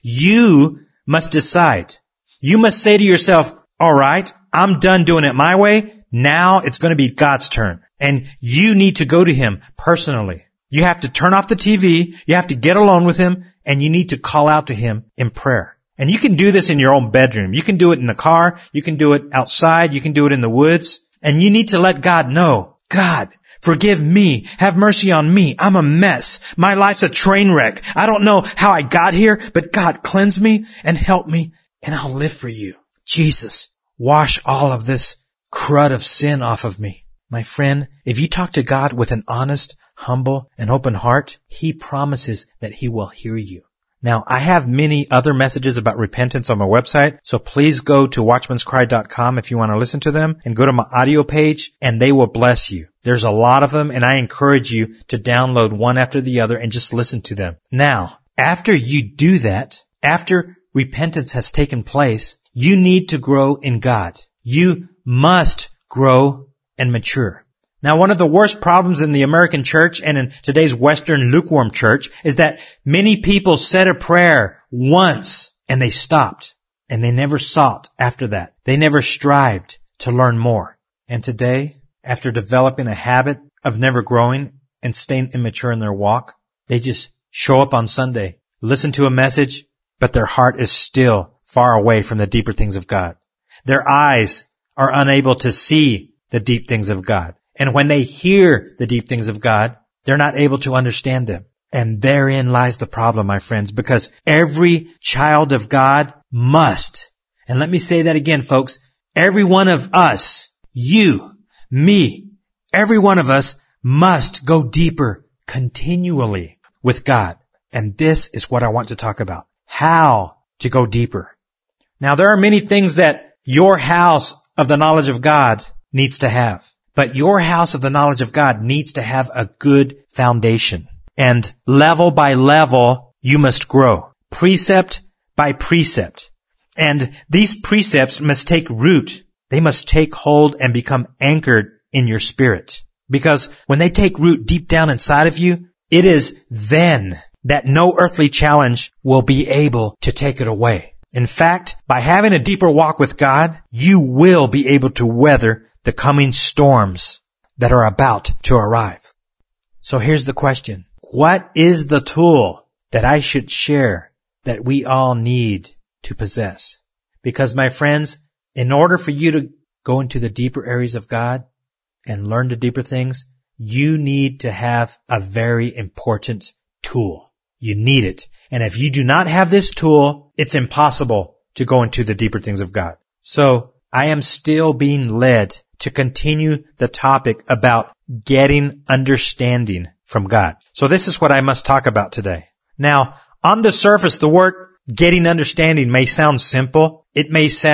You must decide. You must say to yourself, all right, I'm done doing it my way. Now it's going to be God's turn. And you need to go to Him personally. You have to turn off the T V. You have to get alone with Him, and you need to call out to Him in prayer. And you can do this in your own bedroom. You can do it in the car. You can do it outside. You can do it in the woods. And you need to let God know, God, forgive me. Have mercy on me. I'm a mess. My life's a train wreck. I don't know how I got here, but God, cleanse me and help me, and I'll live for you. Jesus, wash all of this crud of sin off of me. My friend, if you talk to God with an honest, humble, and open heart, He promises that He will hear you. Now, I have many other messages about repentance on my website, so please go to watchmans cry dot com if you want to listen to them, and go to my audio page, and they will bless you. There's a lot of them, and I encourage you to download one after the other and just listen to them. Now, after you do that, after repentance has taken place, you need to grow in God. You must grow and mature. Now, one of the worst problems in the American church and in today's Western lukewarm church is that many people said a prayer once and they stopped, and they never sought after that. They never strived to learn more. And today, after developing a habit of never growing and staying immature in their walk, they just show up on Sunday, listen to a message, but their heart is still far away from the deeper things of God. Their eyes are unable to see the deep things of God. And when they hear the deep things of God, they're not able to understand them. And therein lies the problem, my friends, because every child of God must, and let me say that again, folks, every one of us, you, me, every one of us must go deeper continually with God. And this is what I want to talk about. How to go deeper. Now, there are many things that your house of the knowledge of God needs to have. But your house of the knowledge of God needs to have a good foundation. And level by level, you must grow. Precept by precept. And these precepts must take root. They must take hold and become anchored in your spirit. Because when they take root deep down inside of you, it is then that no earthly challenge will be able to take it away. In fact, by having a deeper walk with God, you will be able to weather the coming storms that are about to arrive. So here's the question. What is the tool that I should share that we all need to possess? Because, my friends, in order for you to go into the deeper areas of God and learn the deeper things, you need to have a very important tool. You need it. And if you do not have this tool, it's impossible to go into the deeper things of God. So I am still being led to continue the topic about getting understanding from God. So this is what I must talk about today. Now, on the surface, the word getting understanding may sound simple. It may sound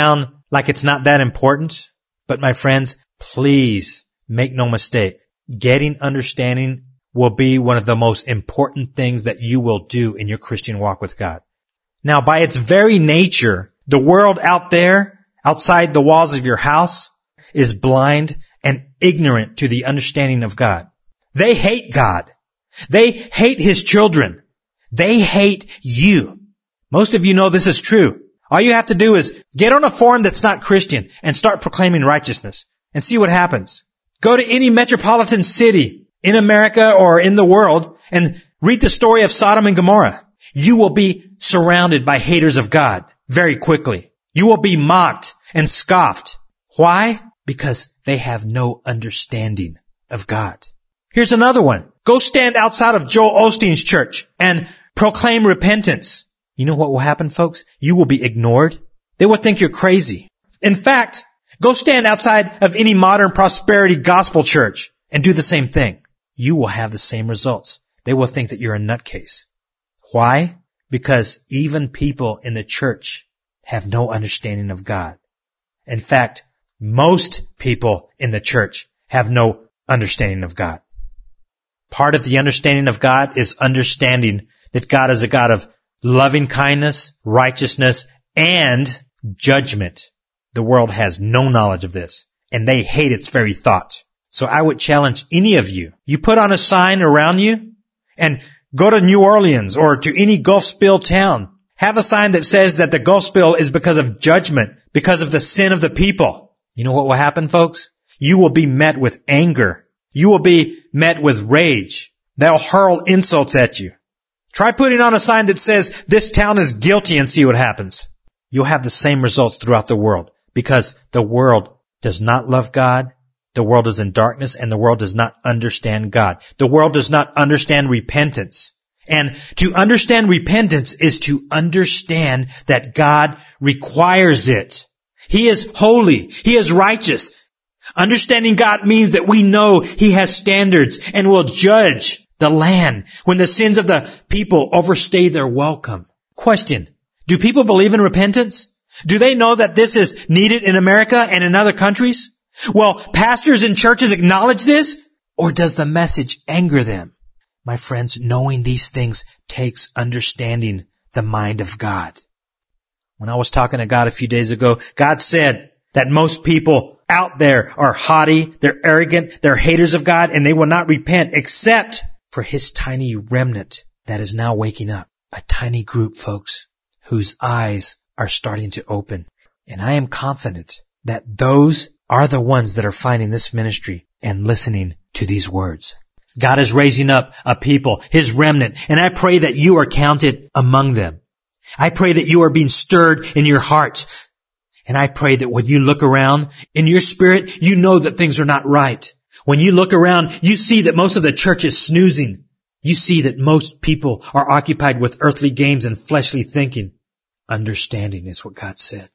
like it's not that important. But my friends, please make no mistake. Getting understanding will be one of the most important things that you will do in your Christian walk with God. Now, by its very nature, the world out there, outside the walls of your house, is blind and ignorant to the understanding of God. They hate God. They hate His children. They hate you. Most of you know this is true. All you have to do is get on a forum that's not Christian and start proclaiming righteousness and see what happens. Go to any metropolitan city in America or in the world and read the story of Sodom and Gomorrah. You will be surrounded by haters of God very quickly. You will be mocked and scoffed. Why? Because they have no understanding of God. Here's another one. Go stand outside of Joel Osteen's church and proclaim repentance. You know what will happen, folks? You will be ignored. They will think you're crazy. In fact, go stand outside of any modern prosperity gospel church and do the same thing. You will have the same results. They will think that you're a nutcase. Why? Because even people in the church have no understanding of God. In fact, most people in the church have no understanding of God. Part of the understanding of God is understanding that God is a God of loving kindness, righteousness, and judgment. The world has no knowledge of this, and they hate its very thought. So I would challenge any of you. You put on a sign around you and go to New Orleans or to any Gulf spill town. Have a sign that says that the Gulf spill is because of judgment, because of the sin of the people. You know what will happen, folks? You will be met with anger. You will be met with rage. They'll hurl insults at you. Try putting on a sign that says this town is guilty and see what happens. You'll have the same results throughout the world because the world does not love God. The world is in darkness and the world does not understand God. The world does not understand repentance. And to understand repentance is to understand that God requires it. He is holy. He is righteous. Understanding God means that we know He has standards and will judge the land when the sins of the people overstay their welcome. Question. Do people believe in repentance? Do they know that this is needed in America and in other countries? Well, pastors and churches acknowledge this, or does the message anger them? My friends, knowing these things takes understanding the mind of God. When I was talking to God a few days ago, God said that most people out there are haughty, they're arrogant, they're haters of God, and they will not repent except for His tiny remnant that is now waking up. A tiny group, folks, whose eyes are starting to open. And I am confident that those are the ones that are finding this ministry and listening to these words. God is raising up a people, His remnant, and I pray that you are counted among them. I pray that you are being stirred in your heart. And I pray that when you look around in your spirit, you know that things are not right. When you look around, you see that most of the church is snoozing. You see that most people are occupied with earthly games and fleshly thinking. Understanding is what God said.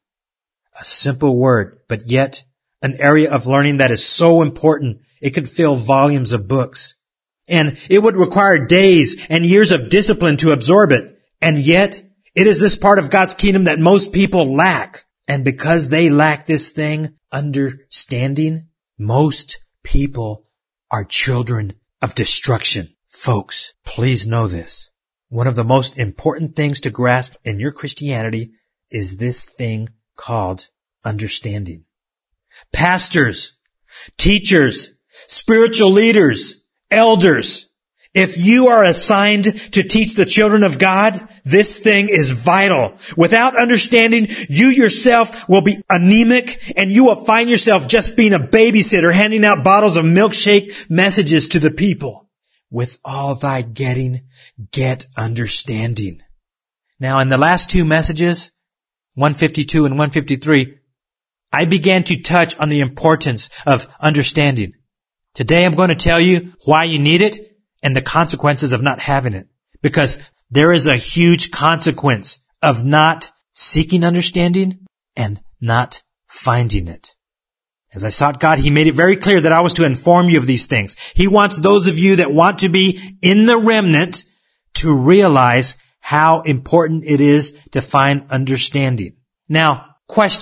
A simple word, but yet an area of learning that is so important, it could fill volumes of books. And it would require days and years of discipline to absorb it. And yet, it is this part of God's kingdom that most people lack. And because they lack this thing, understanding, most people are children of destruction. Folks, please know this. One of the most important things to grasp in your Christianity is this thing called understanding. Pastors, teachers, spiritual leaders, elders, if you are assigned to teach the children of God, this thing is vital. Without understanding, you yourself will be anemic and you will find yourself just being a babysitter handing out bottles of milkshake messages to the people. With all thy getting, get understanding. Now in the last two messages, one fifty-two and one fifty-three, I began to touch on the importance of understanding. Today I'm going to tell you why you need it and the consequences of not having it. Because there is a huge consequence of not seeking understanding and not finding it. As I sought God, He made it very clear that I was to inform you of these things. He wants those of you that want to be in the remnant to realize how important it is to find understanding. Now, question.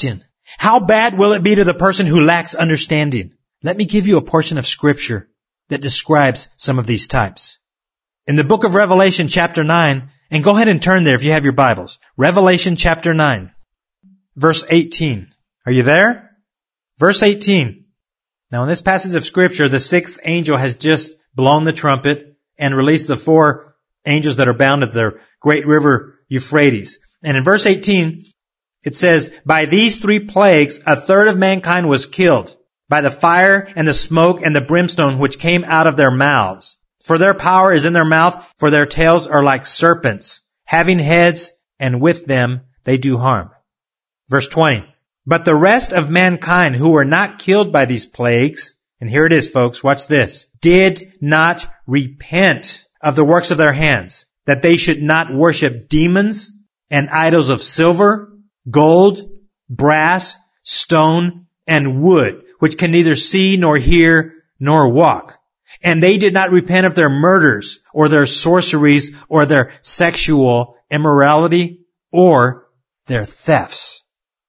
How bad will it be to the person who lacks understanding? Let me give you a portion of scripture that describes some of these types. In the book of Revelation chapter nine, and go ahead and turn there if you have your Bibles. Revelation chapter nine, verse eighteen. Are you there? Verse eighteen. Now in this passage of scripture, the sixth angel has just blown the trumpet and released the four angels that are bound at the great river Euphrates. And in verse eighteen, it says, by these three plagues, a third of mankind was killed by the fire and the smoke and the brimstone which came out of their mouths. For their power is in their mouth, for their tails are like serpents, having heads, and with them they do harm. Verse twenty. But the rest of mankind who were not killed by these plagues, and here it is, folks, watch this, did not repent of the works of their hands, that they should not worship demons and idols of silver, gold, brass, stone, and wood, which can neither see nor hear nor walk. And they did not repent of their murders or their sorceries or their sexual immorality or their thefts.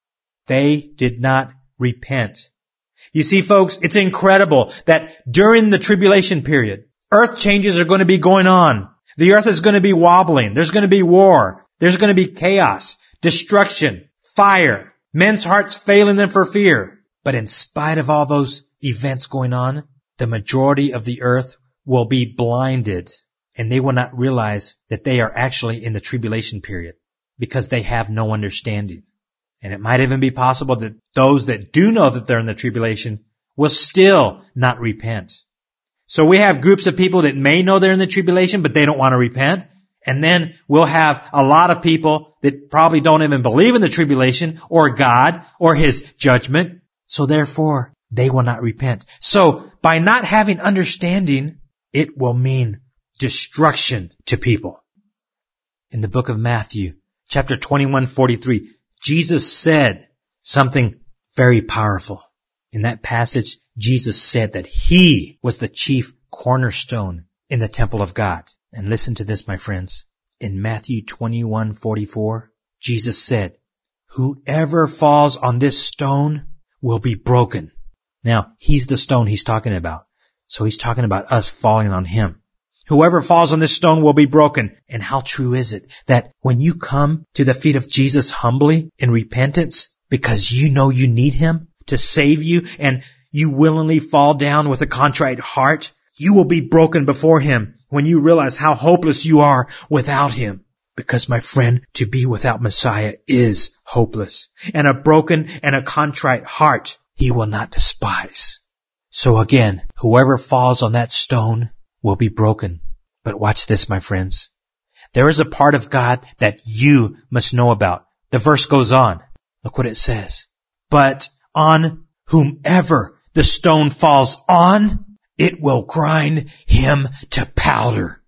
They did not repent. You see, folks, it's incredible that during the tribulation period, earth changes are going to be going on. The earth is going to be wobbling. There's going to be war. There's going to be chaos, destruction, fire, men's hearts failing them for fear. But in spite of all those events going on, the majority of the earth will be blinded, and they will not realize that they are actually in the tribulation period because they have no understanding. And it might even be possible that those that do know that they're in the tribulation will still not repent. So we have groups of people that may know they're in the tribulation, but they don't want to repent. And then we'll have a lot of people that probably don't even believe in the tribulation or God or His judgment. So therefore, they will not repent. So by not having understanding, it will mean destruction to people. In the book of Matthew, chapter twenty-one, forty-three, Jesus said something very powerful. In that passage, Jesus said that He was the chief cornerstone in the temple of God. And listen to this, my friends. In Matthew twenty-one, forty-four, Jesus said, whoever falls on this stone will be broken. Now, He's the stone He's talking about. So He's talking about us falling on Him. Whoever falls on this stone will be broken. And how true is it that when you come to the feet of Jesus humbly in repentance because you know you need Him to save you and you willingly fall down with a contrite heart, you will be broken before Him when you realize how hopeless you are without Him. Because, my friend, to be without Messiah is hopeless. And a broken and a contrite heart He will not despise. So again, whoever falls on that stone will be broken. But watch this, my friends. There is a part of God that you must know about. The verse goes on. Look what it says. But on whomever the stone falls on, it will grind him to powder.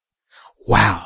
Wow.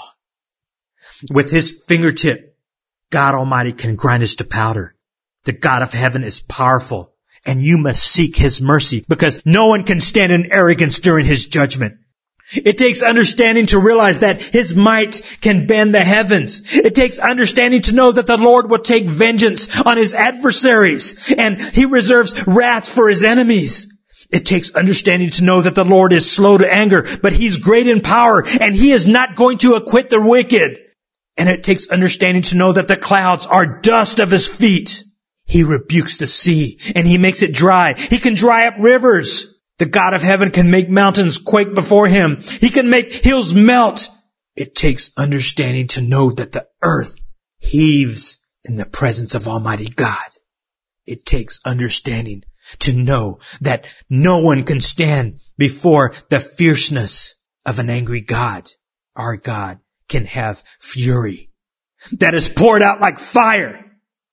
With His fingertip, God Almighty can grind us to powder. The God of heaven is powerful, and you must seek His mercy because no one can stand in arrogance during His judgment. It takes understanding to realize that His might can bend the heavens. It takes understanding to know that the Lord will take vengeance on His adversaries and He reserves wrath for His enemies. It takes understanding to know that the Lord is slow to anger, but He's great in power and He is not going to acquit the wicked. And it takes understanding to know that the clouds are dust of His feet. He rebukes the sea and He makes it dry. He can dry up rivers. The God of heaven can make mountains quake before Him. He can make hills melt. It takes understanding to know that the earth heaves in the presence of Almighty God. It takes understanding to know that no one can stand before the fierceness of an angry God. Our God can have fury that is poured out like fire.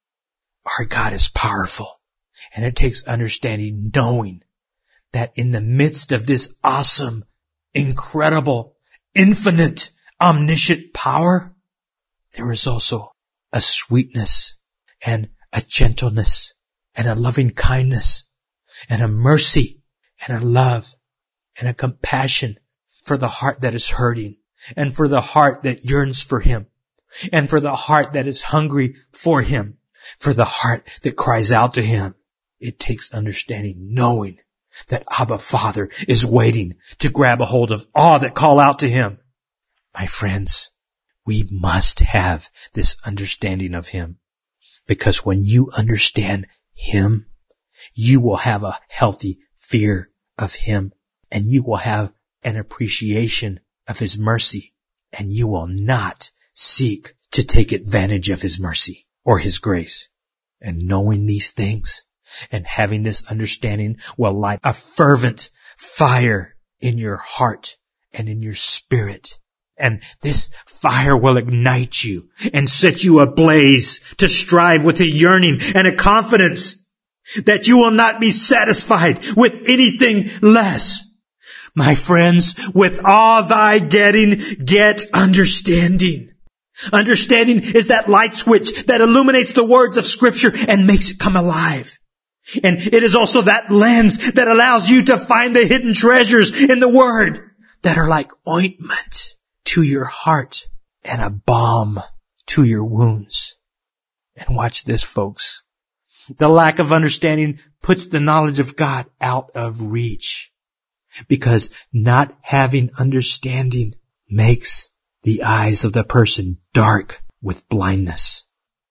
Our God is powerful. And it takes understanding, knowing that in the midst of this awesome, incredible, infinite, omniscient power, there is also a sweetness and a gentleness and a loving kindness and a mercy and a love and a compassion for the heart that is hurting and for the heart that yearns for Him and for the heart that is hungry for Him. for the heart that cries out to him. It takes understanding, knowing that Abba Father is waiting to grab a hold of all that call out to him. My friends, we must have this understanding of him, because when you understand him, you will have a healthy fear of him, and you will have an appreciation of his mercy, and you will not seek to take advantage of his mercy or his grace. And knowing these things and having this understanding will light a fervent fire in your heart and in your spirit. And this fire will ignite you and set you ablaze to strive with a yearning and a confidence that you will not be satisfied with anything less. My friends, with all thy getting, get understanding. Understanding is that light switch that illuminates the words of Scripture and makes it come alive. And it is also that lens that allows you to find the hidden treasures in the Word that are like ointment to your heart and a balm to your wounds. And watch this, folks. The lack of understanding puts the knowledge of God out of reach, because not having understanding makes the eyes of the person dark with blindness.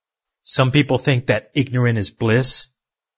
Some people think that ignorant is bliss.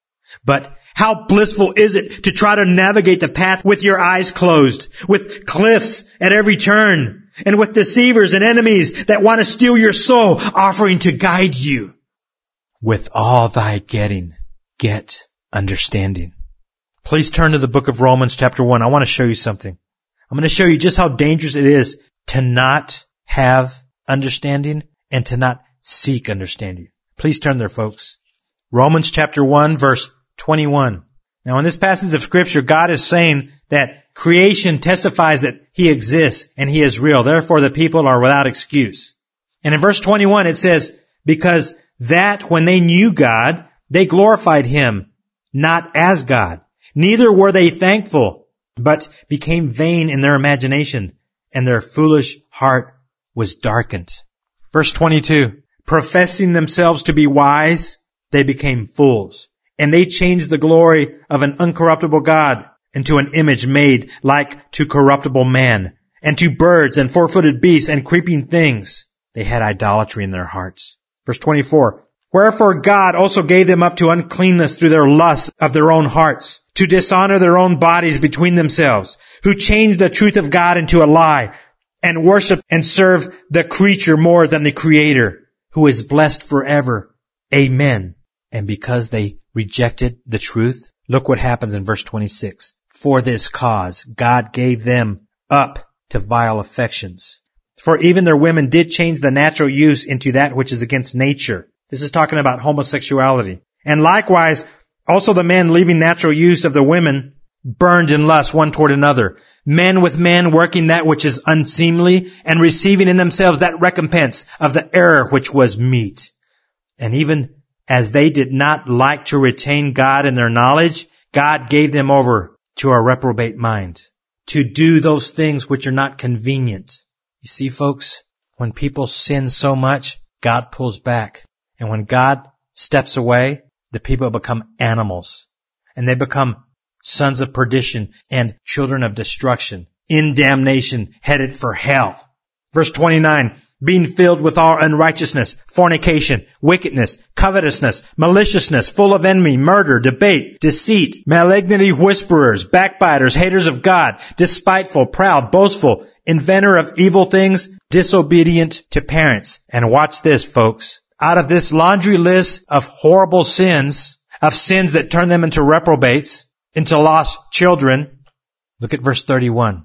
But how blissful is it to try to navigate the path with your eyes closed, with cliffs at every turn, and with deceivers and enemies that want to steal your soul offering to guide you. With all thy getting, get understanding. Please turn to the book of Romans chapter one. I want to show you something. I'm going to show you just how dangerous it is to not have understanding and to not seek understanding. Please turn there, folks. Romans chapter one, verse twenty-one. Now, in this passage of Scripture, God is saying that creation testifies that He exists and He is real. Therefore, the people are without excuse. And in verse twenty-one, it says, because that when they knew God, they glorified Him, not as God. Neither were they thankful, but became vain in their imagination, and their foolish heart was darkened. Verse twenty-two, professing themselves to be wise, they became fools, and they changed the glory of an uncorruptible God into an image made like to corruptible man, and to birds and four-footed beasts and creeping things. They had idolatry in their hearts. Verse twenty-four, wherefore God also gave them up to uncleanness through their lusts of their own hearts, to dishonor their own bodies between themselves, who changed the truth of God into a lie, and worship and serve the creature more than the Creator, who is blessed forever. Amen. And because they rejected the truth, look what happens in verse twenty-six. For this cause God gave them up to vile affections. For even their women did change the natural use into that which is against nature. This is talking about homosexuality. And likewise, also the men leaving natural use of the women burned in lust one toward another. Men with men working that which is unseemly and receiving in themselves that recompense of the error which was meet. And even as they did not like to retain God in their knowledge, God gave them over to a reprobate mind, to do those things which are not convenient. You see, folks, when people sin so much, God pulls back. And when God steps away, the people become animals. And they become sons of perdition and children of destruction, in damnation, headed for hell. Verse twenty-nine, being filled with all unrighteousness, fornication, wickedness, covetousness, maliciousness, full of envy, murder, debate, deceit, malignity, whisperers, backbiters, haters of God, despiteful, proud, boastful, inventor of evil things, disobedient to parents. And watch this, folks. Out of this laundry list of horrible sins, of sins that turn them into reprobates, into lost children, look at verse thirty-one.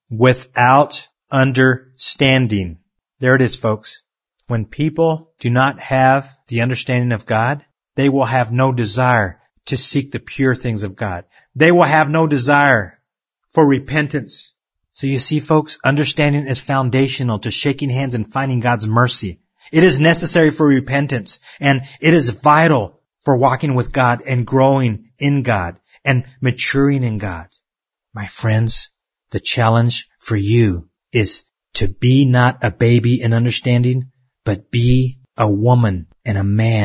Without understanding. There it is, folks. When people do not have the understanding of God, they will have no desire to seek the pure things of God. They will have no desire for repentance. So you see, folks, understanding is foundational to shaking hands and finding God's mercy. It is necessary for repentance, and it is vital for walking with God and growing in God and maturing in God. My friends, the challenge for you is to be not a baby in understanding, but be a woman and a man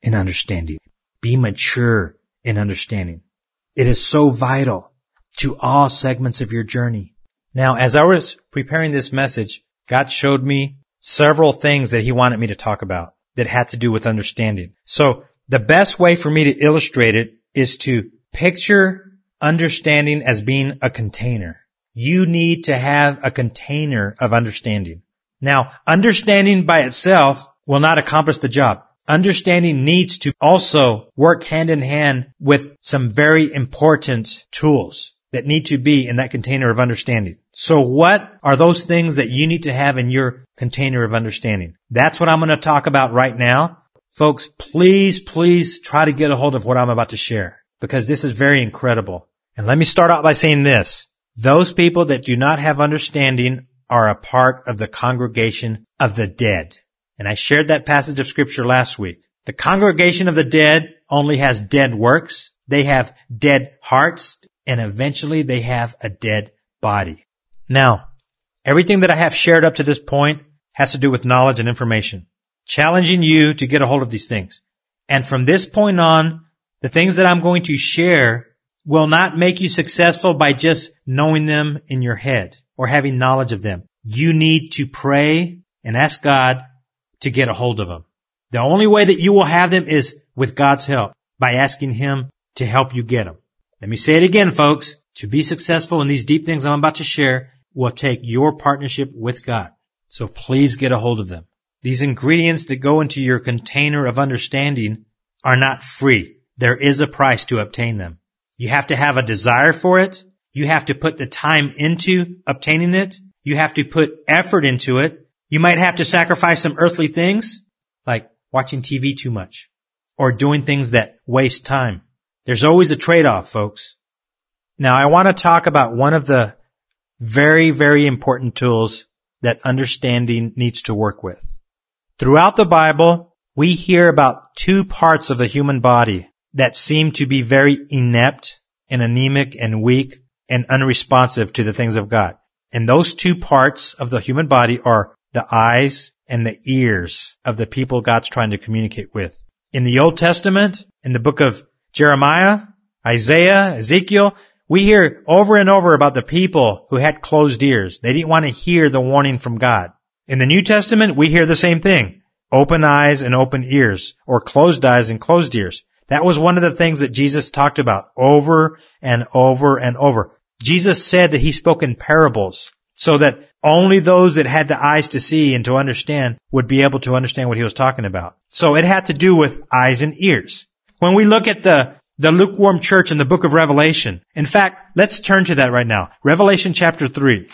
in understanding. Be mature in understanding. It is so vital to all segments of your journey. Now, as I was preparing this message, God showed me several things that He wanted me to talk about that had to do with understanding. So the best way for me to illustrate it is to picture understanding as being a container. You need to have a container of understanding. Now, understanding by itself will not accomplish the job. Understanding needs to also work hand in hand with some very important tools that need to be in that container of understanding. So what are those things that you need to have in your container of understanding? That's what I'm going to talk about right now. Folks, please, please try to get a hold of what I'm about to share, because this is very incredible. And let me start out by saying this. Those people that do not have understanding are a part of the congregation of the dead. And I shared that passage of scripture last week. The congregation of the dead only has dead works. They have dead hearts, and eventually they have a dead body. Now, everything that I have shared up to this point has to do with knowledge and information, challenging you to get a hold of these things. And from this point on, the things that I'm going to share will not make you successful by just knowing them in your head or having knowledge of them. You need to pray and ask God to get a hold of them. The only way that you will have them is with God's help, by asking Him to help you get them. Let me say it again, folks. To be successful in these deep things I'm about to share will take your partnership with God. So please get a hold of them. These ingredients that go into your container of understanding are not free. There is a price to obtain them. You have to have a desire for it. You have to put the time into obtaining it. You have to put effort into it. You might have to sacrifice some earthly things, like watching T V too much or doing things that waste time. There's always a trade-off, folks. Now, I want to talk about one of the very, very important tools that understanding needs to work with. Throughout the Bible, we hear about two parts of the human body that seem to be very inept and anemic and weak and unresponsive to the things of God. And those two parts of the human body are the eyes and the ears of the people God's trying to communicate with. In the Old Testament, in the book of Jeremiah, Isaiah, Ezekiel, we hear over and over about the people who had closed ears. They didn't want to hear the warning from God. In the New Testament, we hear the same thing. Open eyes and open ears, or closed eyes and closed ears. That was one of the things that Jesus talked about over and over and over. Jesus said that He spoke in parables so that only those that had the eyes to see and to understand would be able to understand what He was talking about. So it had to do with eyes and ears. When we look at the, the lukewarm church in the book of Revelation, in fact, let's turn to that right now. Revelation chapter three.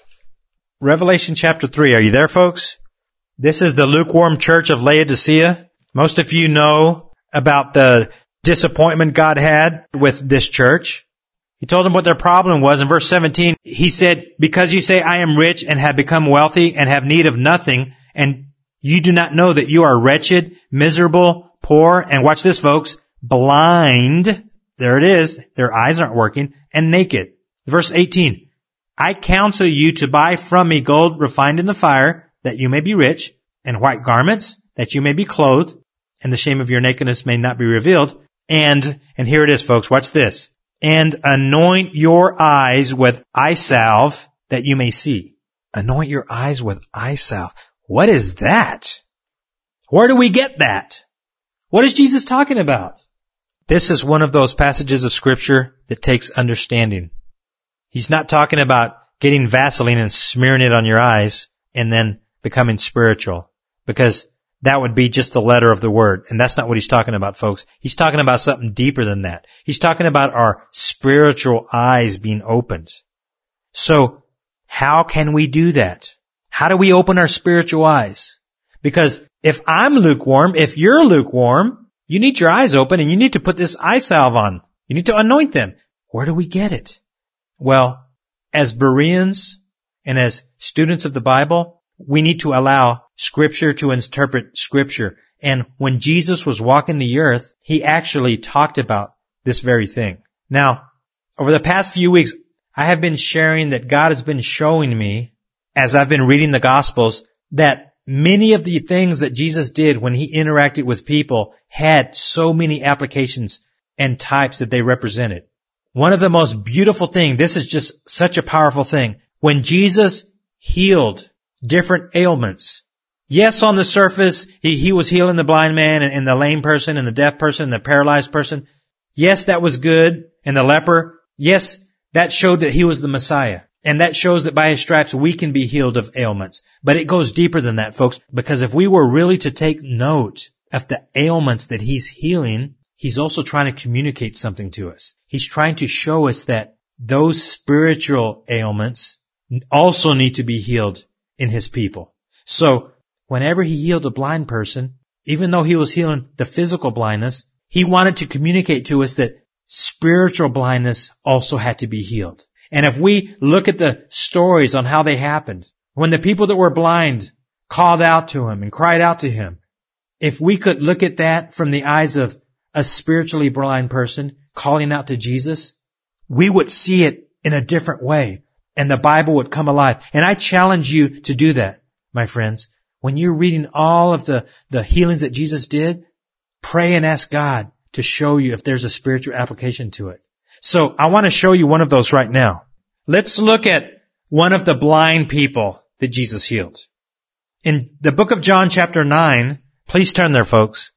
Revelation chapter three. Are you there, folks? This is the lukewarm church of Laodicea. Most of you know about the disappointment God had with this church. He told them what their problem was. In verse seventeen, He said, because you say, I am rich and have become wealthy and have need of nothing, and you do not know that you are wretched, miserable, poor, and watch this, folks, blind. There it is. Their eyes aren't working. And naked. Verse eighteen, I counsel you to buy from me gold refined in the fire, that you may be rich, and white garments, that you may be clothed, and the shame of your nakedness may not be revealed. And, and here it is, folks, watch this. And anoint your eyes with eye salve, that you may see. Anoint your eyes with eye salve. What is that? Where do we get that? What is Jesus talking about? This is one of those passages of Scripture that takes understanding. He's not talking about getting Vaseline and smearing it on your eyes and then becoming spiritual, because that would be just the letter of the word. And that's not what He's talking about, folks. He's talking about something deeper than that. He's talking about our spiritual eyes being opened. So how can we do that? How do we open our spiritual eyes? Because if I'm lukewarm, if you're lukewarm, you need your eyes open and you need to put this eye salve on. You need to anoint them. Where do we get it? Well, as Bereans and as students of the Bible, we need to allow Scripture to interpret Scripture. And when Jesus was walking the earth, He actually talked about this very thing. Now, over the past few weeks, I have been sharing that God has been showing me, as I've been reading the Gospels, that many of the things that Jesus did when he interacted with people had so many applications and types that they represented. One of the most beautiful things, this is just such a powerful thing, when Jesus healed different ailments. Yes, on the surface, he, he was healing the blind man and, and the lame person and the deaf person and the paralyzed person. Yes, that was good. And the leper, yes, that showed that he was the Messiah. And that shows that by his stripes we can be healed of ailments. But it goes deeper than that, folks, because if we were really to take note of the ailments that he's healing, he's also trying to communicate something to us. He's trying to show us that those spiritual ailments also need to be healed in his people. So whenever he healed a blind person, even though he was healing the physical blindness, he wanted to communicate to us that spiritual blindness also had to be healed. And if we look at the stories on how they happened, when the people that were blind called out to him and cried out to him, if we could look at that from the eyes of a spiritually blind person calling out to Jesus, we would see it in a different way and the Bible would come alive. And I challenge you to do that, my friends. When you're reading all of the, the healings that Jesus did, pray and ask God to show you if there's a spiritual application to it. So I want to show you one of those right now. Let's look at one of the blind people that Jesus healed. In the book of John chapter nine, please turn there, folks.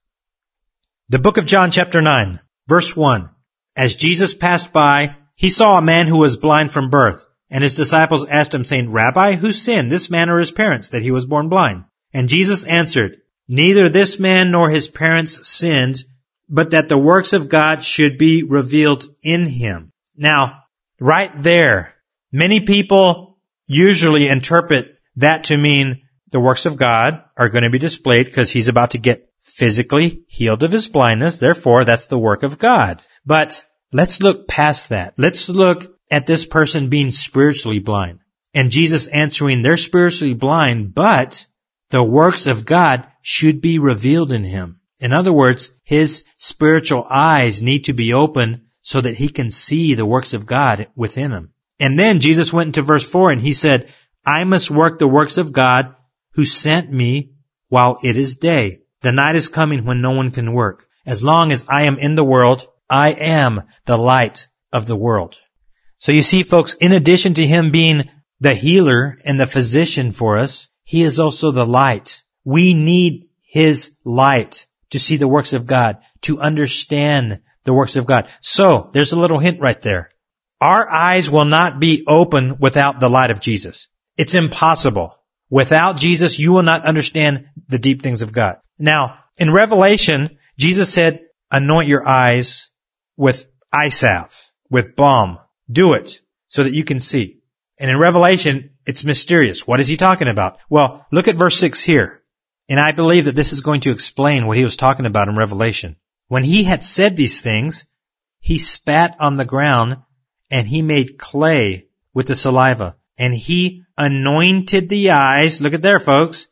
The book of John chapter nine, verse one. As Jesus passed by, he saw a man who was blind from birth, and his disciples asked him, saying, Rabbi, who sinned, this man or his parents, that he was born blind? And Jesus answered, Neither this man nor his parents sinned, but that the works of God should be revealed in him. Now, right there, many people usually interpret that to mean the works of God are going to be displayed because he's about to get physically healed of his blindness. Therefore, that's the work of God. But let's look past that. Let's look at this person being spiritually blind. And Jesus answering, they're spiritually blind, but the works of God should be revealed in him. In other words, his spiritual eyes need to be open so that he can see the works of God within him. And then Jesus went into verse four and he said, I must work the works of God who sent me while it is day. The night is coming when no one can work. As long as I am in the world, I am the light of the world. So you see, folks, in addition to him being the healer and the physician for us, he is also the light. We need his light to see the works of God, to understand the works of God. So, there's a little hint right there. Our eyes will not be open without the light of Jesus. It's impossible. Without Jesus, you will not understand the deep things of God. Now, in Revelation, Jesus said, anoint your eyes with eye salve, with balm. Do it so that you can see. And in Revelation, it's mysterious. What is he talking about? Well, look at verse six here. And I believe that this is going to explain what he was talking about in Revelation. When he had said these things, he spat on the ground and he made clay with the saliva. And he anointed the eyes. Look at there, folks.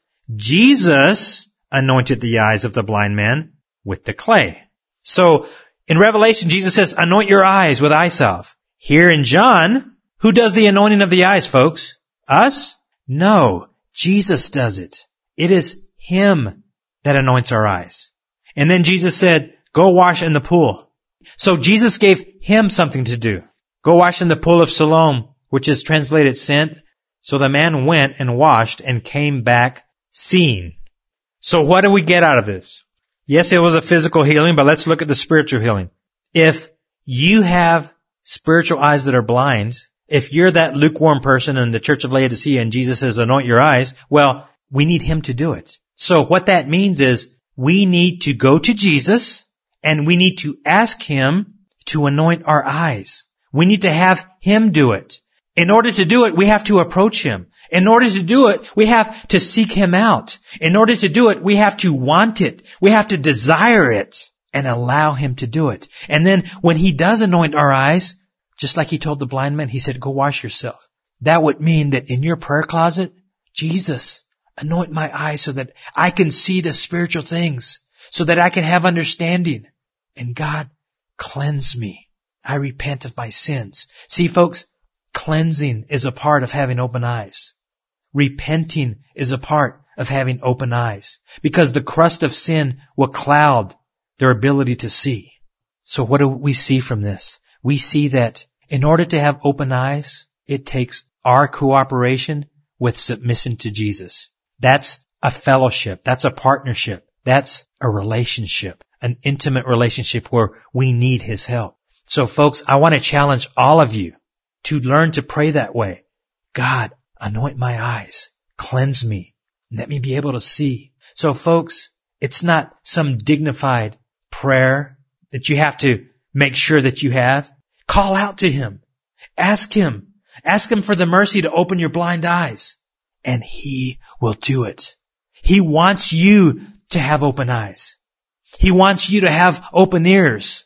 Jesus anointed the eyes of the blind man with the clay. So in Revelation, Jesus says, anoint your eyes with eye salve. Here in John, who does the anointing of the eyes, folks? Us? No, Jesus does it. It is him that anoints our eyes. And then Jesus said, go wash in the pool. So Jesus gave him something to do. Go wash in the pool of Siloam, which is translated sent. So the man went and washed and came back seeing. So what do we get out of this? Yes, it was a physical healing, but let's look at the spiritual healing. If you have spiritual eyes that are blind, if you're that lukewarm person in the church of Laodicea and Jesus says, anoint your eyes, well, we need him to do it. So what that means is we need to go to Jesus and we need to ask him to anoint our eyes. We need to have him do it. In order to do it, we have to approach him. In order to do it, we have to seek him out. In order to do it, we have to want it. We have to desire it and allow him to do it. And then when he does anoint our eyes, just like he told the blind man, he said, go wash yourself. That would mean that in your prayer closet, Jesus, anoint my eyes so that I can see the spiritual things, so that I can have understanding. And God, cleanse me. I repent of my sins. See, folks, cleansing is a part of having open eyes. Repenting is a part of having open eyes, because the crust of sin will cloud their ability to see. So what do we see from this? We see that in order to have open eyes, it takes our cooperation with submission to Jesus. That's a fellowship. That's a partnership. That's a relationship, an intimate relationship where we need His help. So folks, I want to challenge all of you to learn to pray that way. God, anoint my eyes, cleanse me, let me be able to see. So folks, it's not some dignified prayer that you have to make sure that you have. Call out to Him. Ask Him. Ask Him for the mercy to open your blind eyes. And He will do it. He wants you to have open eyes. He wants you to have open ears.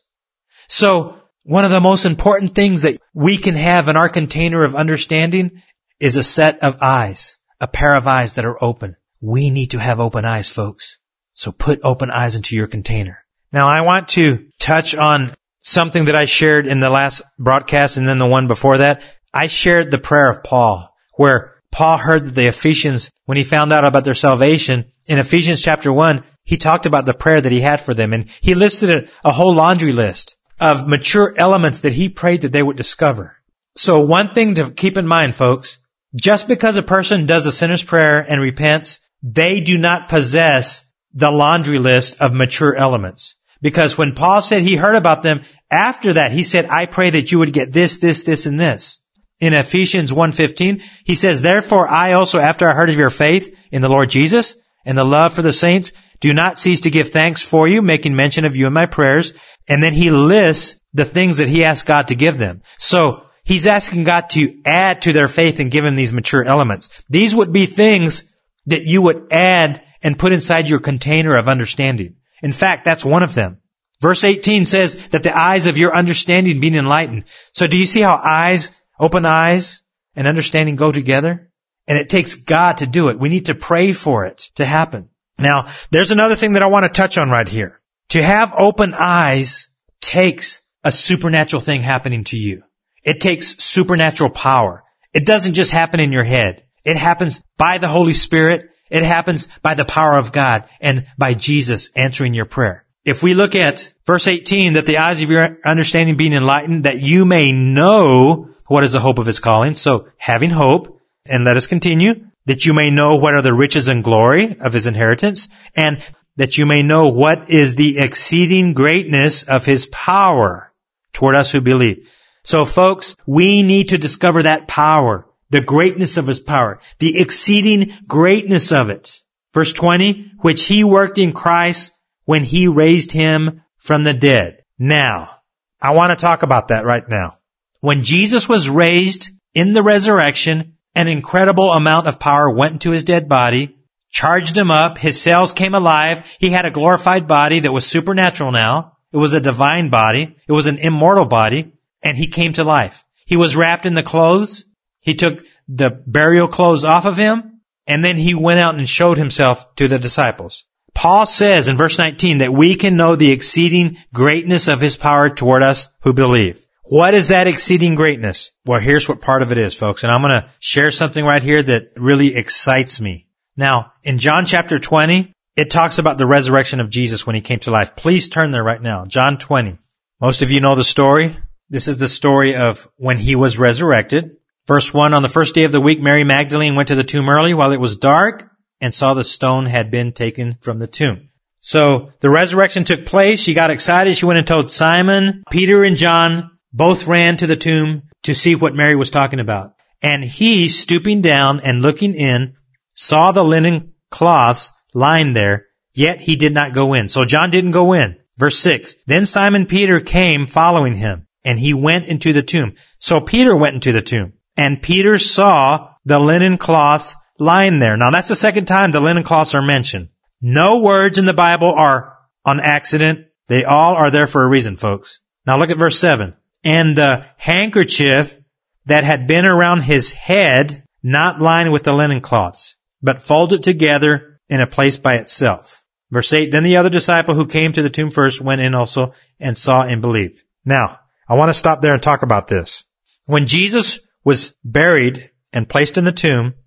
So one of the most important things that we can have in our container of understanding is a set of eyes, a pair of eyes that are open. We need to have open eyes, folks. So put open eyes into your container. Now I want to touch on something that I shared in the last broadcast and then the one before that. I shared the prayer of Paul, where Paul heard that the Ephesians, when he found out about their salvation, in Ephesians chapter one, he talked about the prayer that he had for them, and he listed a, a whole laundry list of mature elements that he prayed that they would discover. So one thing to keep in mind, folks, just because a person does a sinner's prayer and repents, they do not possess the laundry list of mature elements. Because when Paul said he heard about them, after that he said, I pray that you would get this, this, this, and this. In Ephesians one fifteen, he says, therefore I also, after I heard of your faith in the Lord Jesus and the love for the saints, do not cease to give thanks for you, making mention of you in my prayers. And then he lists the things that he asked God to give them. So he's asking God to add to their faith and give them these mature elements. These would be things that you would add and put inside your container of understanding. In fact, that's one of them. Verse eighteen says that the eyes of your understanding being enlightened. So do you see how eyes, open eyes, and understanding go together? And it takes God to do it. We need to pray for it to happen. Now, there's another thing that I want to touch on right here. To have open eyes takes a supernatural thing happening to you. It takes supernatural power. It doesn't just happen in your head. It happens by the Holy Spirit. It happens by the power of God and by Jesus answering your prayer. If we look at verse eighteen, that the eyes of your understanding being enlightened, that you may know what is the hope of His calling. So having hope, and let us continue, that you may know what are the riches and glory of His inheritance, and that you may know what is the exceeding greatness of His power toward us who believe. So folks, we need to discover that power, the greatness of His power, the exceeding greatness of it. Verse twenty, which He worked in Christ when He raised Him from the dead. Now, I want to talk about that right now. When Jesus was raised in the resurrection, an incredible amount of power went into His dead body, charged Him up, His cells came alive, He had a glorified body that was supernatural now. It was a divine body. It was an immortal body, and He came to life. He was wrapped in the clothes. He took the burial clothes off of Him, and then He went out and showed Himself to the disciples. Paul says in verse nineteen that we can know the exceeding greatness of His power toward us who believe. What is that exceeding greatness? Well, here's what part of it is, folks, and I'm going to share something right here that really excites me. Now, in John chapter twenty, it talks about the resurrection of Jesus when He came to life. Please turn there right now. John twenty. Most of you know the story. This is the story of when He was resurrected. Verse one, on the first day of the week, Mary Magdalene went to the tomb early while it was dark and saw the stone had been taken from the tomb. So the resurrection took place. She got excited. She went and told Simon. Peter and John both ran to the tomb to see what Mary was talking about. And he, stooping down and looking in, saw the linen cloths lying there, yet he did not go in. So John didn't go in. Verse six, then Simon Peter came following him, and he went into the tomb. So Peter went into the tomb, and Peter saw the linen cloths lying there. Now that's the second time the linen cloths are mentioned. No words in the Bible are on accident. They all are there for a reason, folks. Now look at verse seven. And the handkerchief that had been around his head, not lying with the linen cloths, but folded together in a place by itself. Verse eight, then the other disciple who came to the tomb first went in also and saw and believed. Now, I want to stop there and talk about this. When Jesus was buried and placed in the tomb,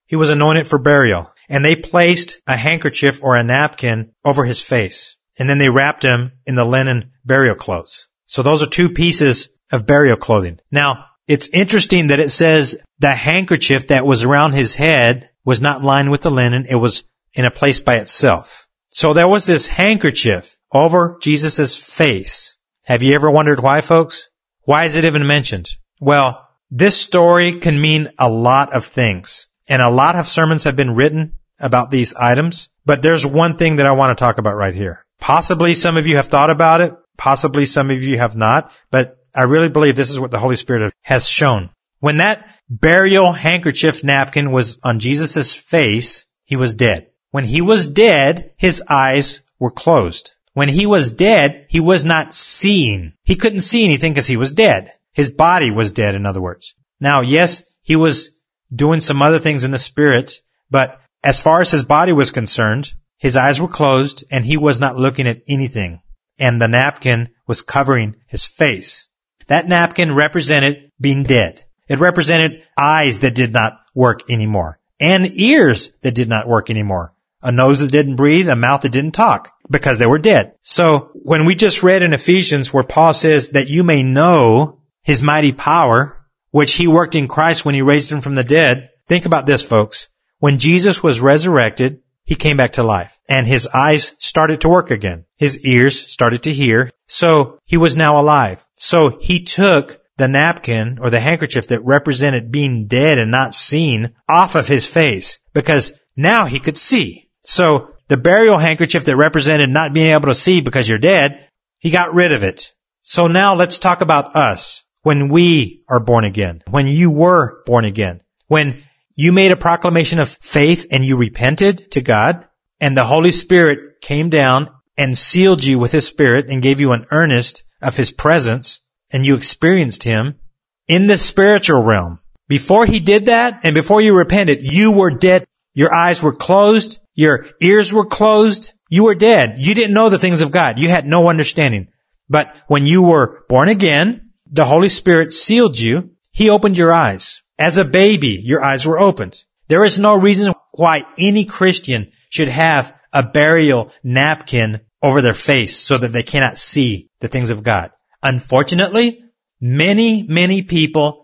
He was anointed for burial. And they placed a handkerchief or a napkin over his face. And then they wrapped him in the linen burial clothes. So those are two pieces of burial clothing. Now, it's interesting that it says the handkerchief that was around his head was not lined with the linen. It was in a place by itself. So there was this handkerchief over Jesus' face. Have you ever wondered why, folks? Why is it even mentioned? Well, this story can mean a lot of things. And a lot of sermons have been written about these items. But there's one thing that I want to talk about right here. Possibly some of you have thought about it. Possibly some of you have not. But I really believe this is what the Holy Spirit has shown. When that burial handkerchief napkin was on Jesus' face, he was dead. When he was dead, his eyes were closed. When he was dead, he was not seeing. He couldn't see anything because he was dead. His body was dead, in other words. Now, yes, he was doing some other things in the spirit, but as far as his body was concerned, his eyes were closed and he was not looking at anything. And the napkin was covering his face. That napkin represented being dead. It represented eyes that did not work anymore and ears that did not work anymore. A nose that didn't breathe, a mouth that didn't talk because they were dead. So when we just read in Ephesians where Paul says that you may know his mighty power, which he worked in Christ when he raised him from the dead, think about this, folks. When Jesus was resurrected, he came back to life and his eyes started to work again. His ears started to hear. So he was now alive. So he took the napkin or the handkerchief that represented being dead and not seen off of his face because now he could see. So the burial handkerchief that represented not being able to see because you're dead, he got rid of it. So now let's talk about us when we are born again, when you were born again, when you made a proclamation of faith and you repented to God and the Holy Spirit came down and sealed you with his Spirit and gave you an earnest of his presence and you experienced him in the spiritual realm. Before he did that and before you repented, you were dead. Your eyes were closed. Your ears were closed. You were dead. You didn't know the things of God. You had no understanding. But when you were born again, the Holy Spirit sealed you. He opened your eyes. As a baby, your eyes were opened. There is no reason why any Christian should have a burial napkin over their face so that they cannot see the things of God. Unfortunately, many, many people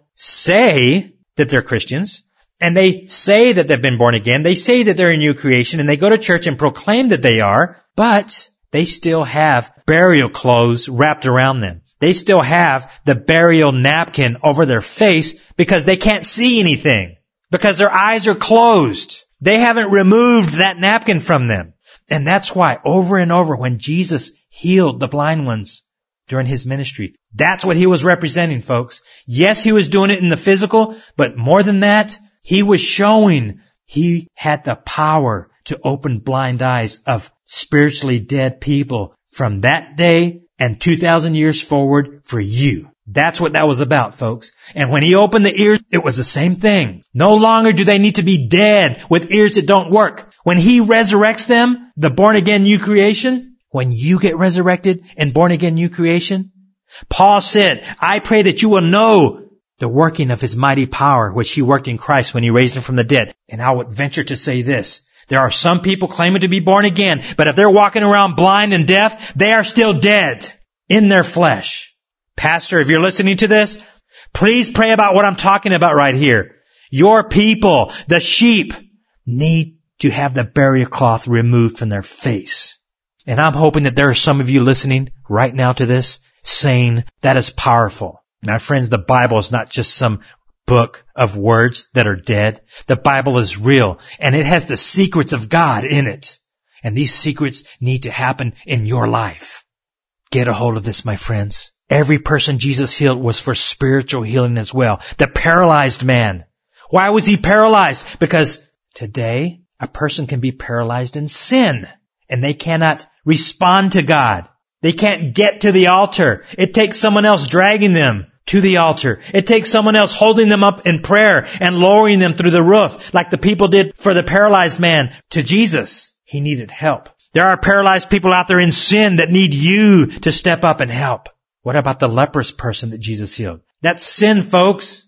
say that they're Christians and they say that they've been born again. They say that they're a new creation and they go to church and proclaim that they are, but they still have burial clothes wrapped around them. They still have the burial napkin over their face because they can't see anything, because their eyes are closed. They haven't removed that napkin from them. And that's why over and over when Jesus healed the blind ones during his ministry, that's what he was representing, folks. Yes, he was doing it in the physical, but more than that, he was showing he had the power to open blind eyes of spiritually dead people from that day and two thousand years forward for you. That's what that was about, folks. And when he opened the ears, it was the same thing. No longer do they need to be dead with ears that don't work. When he resurrects them, the born again new creation, when you get resurrected and born again new creation, Paul said, I pray that you will know the working of his mighty power, which he worked in Christ when he raised him from the dead. And I would venture to say this. There are some people claiming to be born again, but if they're walking around blind and deaf, they are still dead in their flesh. Pastor, if you're listening to this, please pray about what I'm talking about right here. Your people, the sheep, need to have the burial cloth removed from their face. And I'm hoping that there are some of you listening right now to this saying that is powerful. My friends, the Bible is not just some book of words that are dead. The Bible is real and it has the secrets of God in it. And these secrets need to happen in your life. Get a hold of this, my friends. Every person Jesus healed was for spiritual healing as well. The paralyzed man. Why was he paralyzed? Because today a person can be paralyzed in sin and they cannot respond to God. They can't get to the altar. It takes someone else dragging them to the altar. It takes someone else holding them up in prayer and lowering them through the roof like the people did for the paralyzed man to Jesus. He needed help. There are paralyzed people out there in sin that need you to step up and help. What about the leprous person that Jesus healed? That's sin, folks.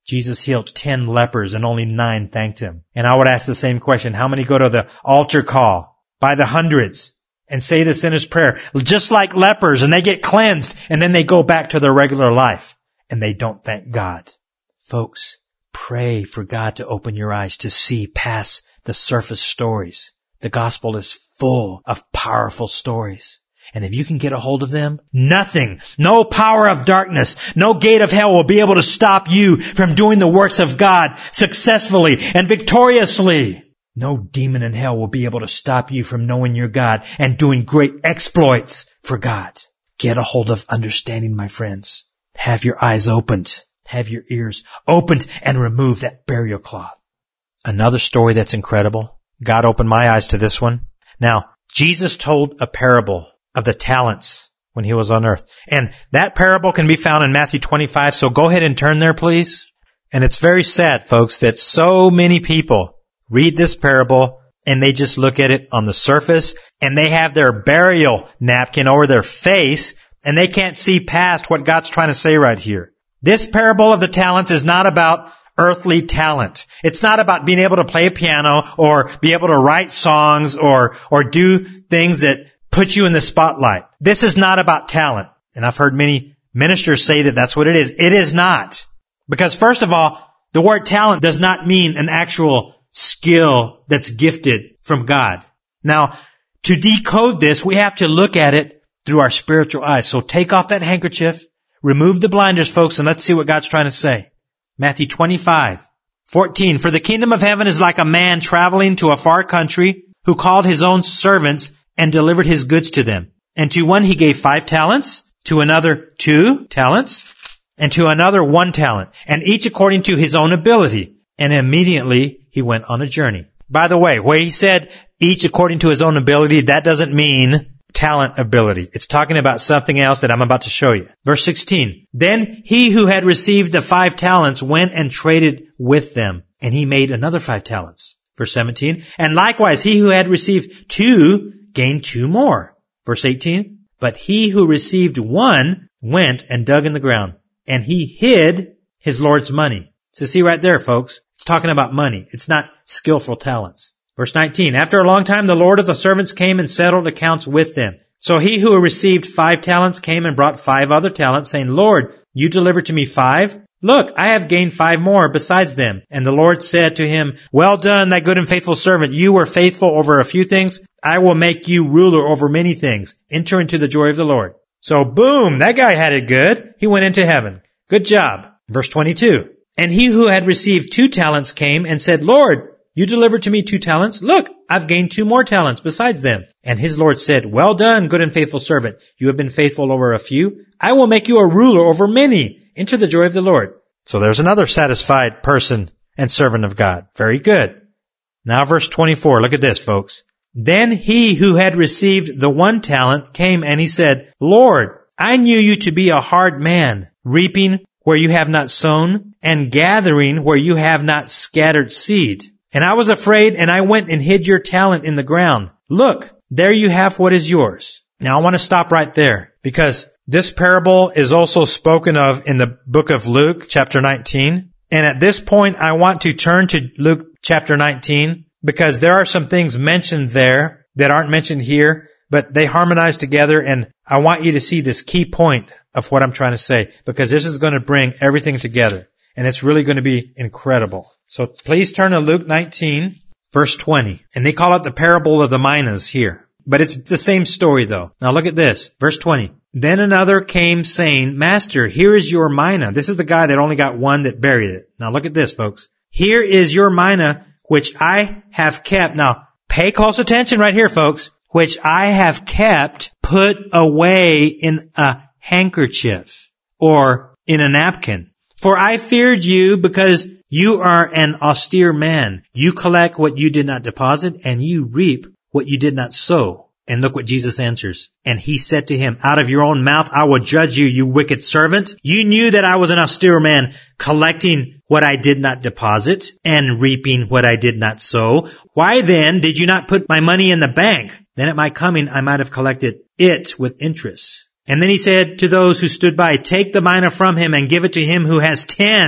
Jesus healed ten lepers and only nine thanked him. And I would ask the same question. How many go to the altar call by the hundreds and say the sinner's prayer just like lepers, and they get cleansed, and then they go back to their regular life and they don't thank God? Folks, pray for God to open your eyes to see past the surface stories. The gospel is full of powerful stories. And if you can get a hold of them, nothing, no power of darkness, no gate of hell will be able to stop you from doing the works of God successfully and victoriously. No demon in hell will be able to stop you from knowing your God and doing great exploits for God. Get a hold of understanding, my friends. Have your eyes opened. Have your ears opened and remove that burial cloth. Another story that's incredible. God opened my eyes to this one. Now, Jesus told a parable of the talents when he was on earth. And that parable can be found in Matthew twenty-five, so go ahead and turn there, please. And it's very sad, folks, that so many people read this parable and they just look at it on the surface, and they have their burial napkin over their face, and they can't see past what God's trying to say right here. This parable of the talents is not about earthly talent. It's not about being able to play a piano or be able to write songs or or do things that put you in the spotlight. This is not about talent. And I've heard many ministers say that that's what it is. It is not. Because first of all, the word talent does not mean an actual skill that's gifted from God. Now, to decode this, we have to look at it through our spiritual eyes. So take off that handkerchief, remove the blinders, folks, and let's see what God's trying to say. Matthew twenty-five, fourteen. For the kingdom of heaven is like a man traveling to a far country who called his own servants and delivered his goods to them. And to one he gave five talents, to another two talents, and to another one talent, and each according to his own ability. And immediately he went on a journey. By the way, where he said each according to his own ability, that doesn't mean talent ability. It's talking about something else that I'm about to show you. Verse sixteen. Then he who had received the five talents went and traded with them, and he made another five talents. Verse seventeen. And likewise he who had received two gained two more. Verse eighteen. But he who received one went and dug in the ground, and he hid his Lord's money. So see right there, folks, it's talking about money. It's not skillful talents. Verse nineteen, after a long time, the Lord of the servants came and settled accounts with them. So he who received five talents came and brought five other talents, saying, Lord, you delivered to me five? Look, I have gained five more besides them. And the Lord said to him, well done, thy good and faithful servant. You were faithful over a few things. I will make you ruler over many things. Enter into the joy of the Lord. So boom, that guy had it good. He went into heaven. Good job. Verse twenty-two, and he who had received two talents came and said, Lord, you delivered to me two talents. Look, I've gained two more talents besides them. And his Lord said, well done, good and faithful servant. You have been faithful over a few. I will make you a ruler over many. Enter the joy of the Lord. So there's another satisfied person and servant of God. Very good. Now verse twenty-four. Look at this, folks. Then he who had received the one talent came and he said, Lord, I knew you to be a hard man, reaping where you have not sown and gathering where you have not scattered seed. And I was afraid, and I went and hid your talent in the ground. Look, there you have what is yours. Now I want to stop right there, because this parable is also spoken of in the book of Luke, chapter nineteen. And at this point, I want to turn to Luke chapter nineteen, because there are some things mentioned there that aren't mentioned here, but they harmonize together, and I want you to see this key point of what I'm trying to say, because this is going to bring everything together. And it's really going to be incredible. So please turn to Luke nineteen, verse twenty. And they call it the parable of the minas here. But it's the same story though. Now look at this. Verse twenty. Then another came saying, Master, here is your mina. This is the guy that only got one that buried it. Now look at this, folks. Here is your mina, which I have kept. Now pay close attention right here, folks. Which I have kept put away in a handkerchief or in a napkin. For I feared you because you are an austere man. You collect what you did not deposit, and you reap what you did not sow. And look what Jesus answers. And he said to him, out of your own mouth I will judge you, you wicked servant. You knew that I was an austere man, collecting what I did not deposit, and reaping what I did not sow. Why then did you not put my money in the bank? Then at my coming I might have collected it with interest. And then he said to those who stood by, take the mina from him and give it to him who has ten.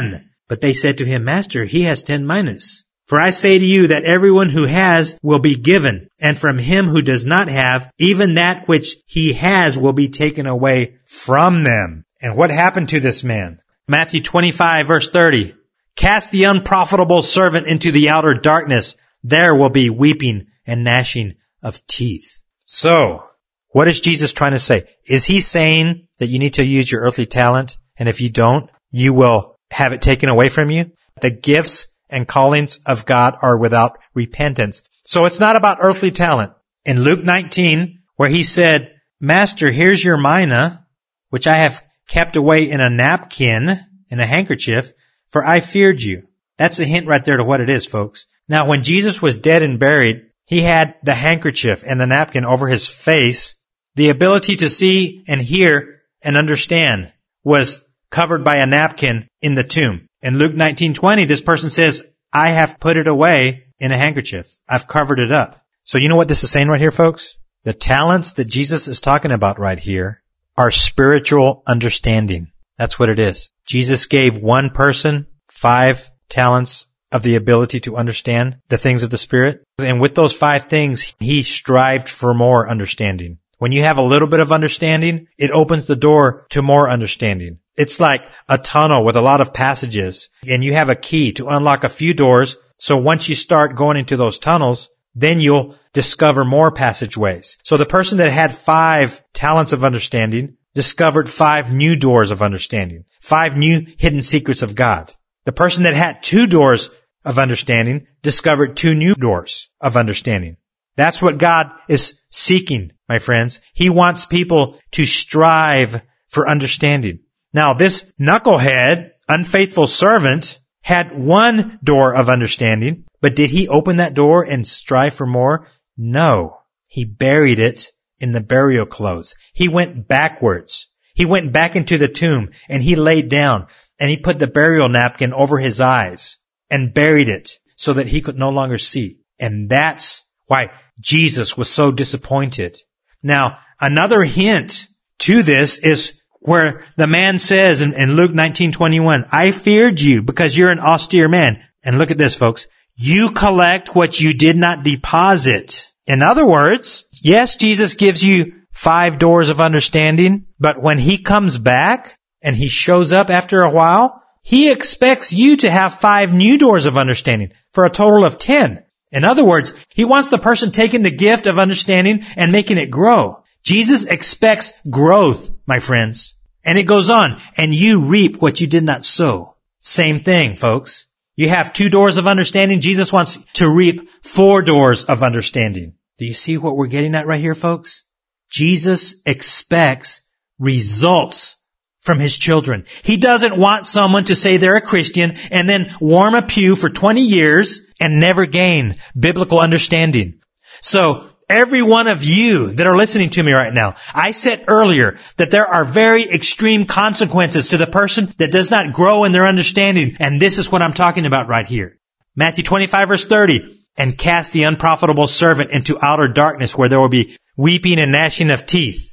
But they said to him, Master, he has ten minas. For I say to you that everyone who has will be given, and from him who does not have, even that which he has will be taken away from them. And what happened to this man? Matthew twenty-five, verse thirty. Cast the unprofitable servant into the outer darkness. There will be weeping and gnashing of teeth. So, what is Jesus trying to say? Is he saying that you need to use your earthly talent, and if you don't, you will have it taken away from you? The gifts and callings of God are without repentance. So it's not about earthly talent. In Luke nineteen, where he said, Master, here's your mina, which I have kept away in a napkin, in a handkerchief, for I feared you. That's a hint right there to what it is, folks. Now, when Jesus was dead and buried, he had the handkerchief and the napkin over his face. The ability to see and hear and understand was covered by a napkin in the tomb. In Luke nineteen twenty, this person says, I have put it away in a handkerchief. I've covered it up. So you know what this is saying right here, folks? The talents that Jesus is talking about right here are spiritual understanding. That's what it is. Jesus gave one person five talents of the ability to understand the things of the Spirit. And with those five things, he strived for more understanding. When you have a little bit of understanding, it opens the door to more understanding. It's like a tunnel with a lot of passages, and you have a key to unlock a few doors. So once you start going into those tunnels, then you'll discover more passageways. So the person that had five talents of understanding discovered five new doors of understanding, five new hidden secrets of God. The person that had two doors of understanding discovered two new doors of understanding. That's what God is seeking, my friends. He wants people to strive for understanding. Now, this knucklehead, unfaithful servant had one door of understanding, but did he open that door and strive for more? No. He buried it in the burial clothes. He went backwards. He went back into the tomb and he laid down and he put the burial napkin over his eyes and buried it so that he could no longer see. And that's why Jesus was so disappointed. Now, another hint to this is where the man says in, in Luke nineteen twenty-one, I feared you because you're an austere man. And look at this, folks. You collect what you did not deposit. In other words, yes, Jesus gives you five doors of understanding, but when he comes back and he shows up after a while, he expects you to have five new doors of understanding for a total of ten. In other words, he wants the person taking the gift of understanding and making it grow. Jesus expects growth, my friends. And it goes on, and you reap what you did not sow. Same thing, folks. You have two doors of understanding. Jesus wants to reap four doors of understanding. Do you see what we're getting at right here, folks? Jesus expects results from his children. He doesn't want someone to say they're a Christian and then warm a pew for twenty years and never gain biblical understanding. So, every one of you that are listening to me right now, I said earlier that there are very extreme consequences to the person that does not grow in their understanding. And this is what I'm talking about right here. Matthew twenty-five verse thirty. And cast the unprofitable servant into outer darkness where there will be weeping and gnashing of teeth.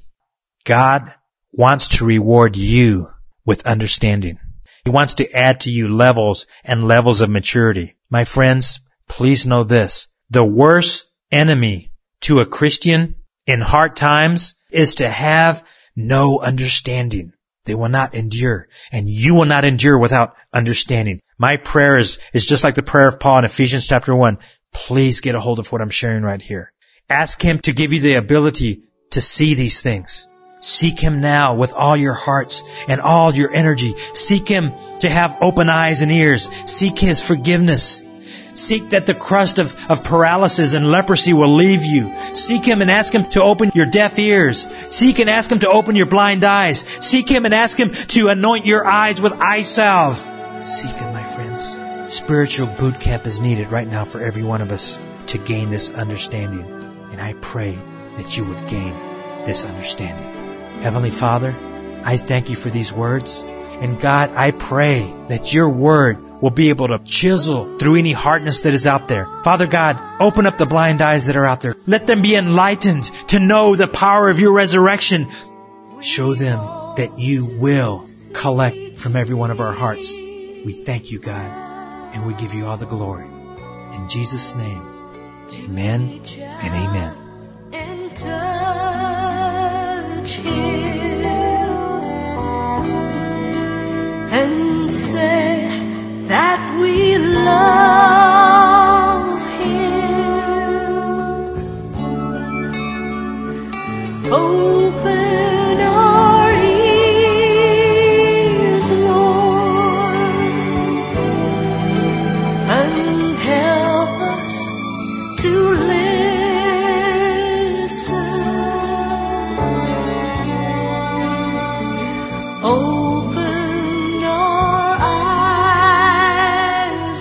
God wants to reward you with understanding. He wants to add to you levels and levels of maturity. My friends, please know this. The worst enemy to a Christian in hard times is to have no understanding. They will not endure, and you will not endure without understanding. My prayer is, is just like the prayer of Paul in Ephesians chapter one. Please get a hold of what I'm sharing right here. Ask him to give you the ability to see these things. Seek him now with all your hearts and all your energy. Seek him to have open eyes and ears. Seek his forgiveness. Seek that the crust of, of paralysis and leprosy will leave you. Seek him and ask him to open your deaf ears. Seek and ask him to open your blind eyes. Seek him and ask him to anoint your eyes with eye salve. Seek him, my friends. Spiritual boot camp is needed right now for every one of us to gain this understanding. And I pray that you would gain this understanding. Heavenly Father, I thank you for these words. And God, I pray that your word will be able to chisel through any hardness that is out there. Father God, open up the blind eyes that are out there. Let them be enlightened to know the power of your resurrection. Show them that you will collect from every one of our hearts We thank you, God, and we give you all the glory. In Jesus' name, amen and amen. And touch him and say that we love him. Open our ears, Lord, and help us to listen. Open our eyes,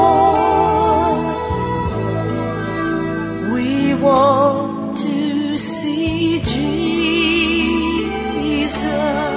Lord. We want to see Jesus.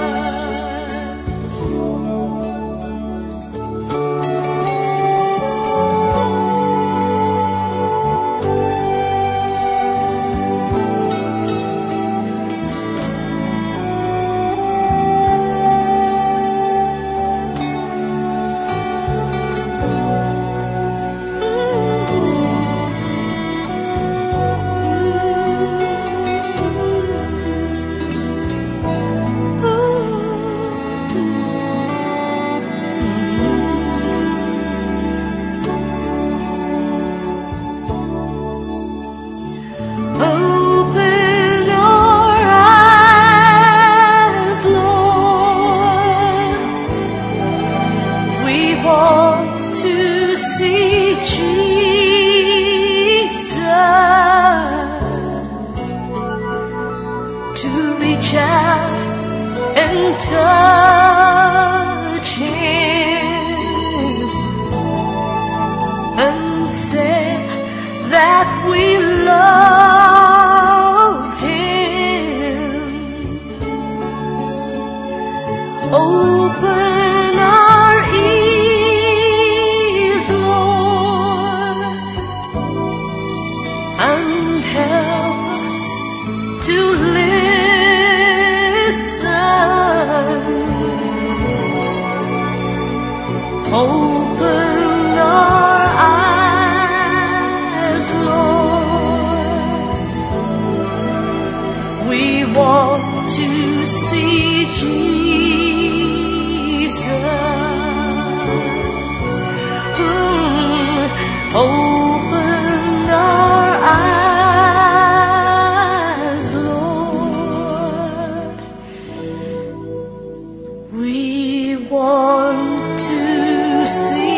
Open our eyes, Lord. We want to see Jesus, to reach out and touch him and say that we love him. Open our ears, Lord, and help us to listen. Open our eyes, Lord. We want to see Jesus. Mm. Open our eyes, Lord. We want to see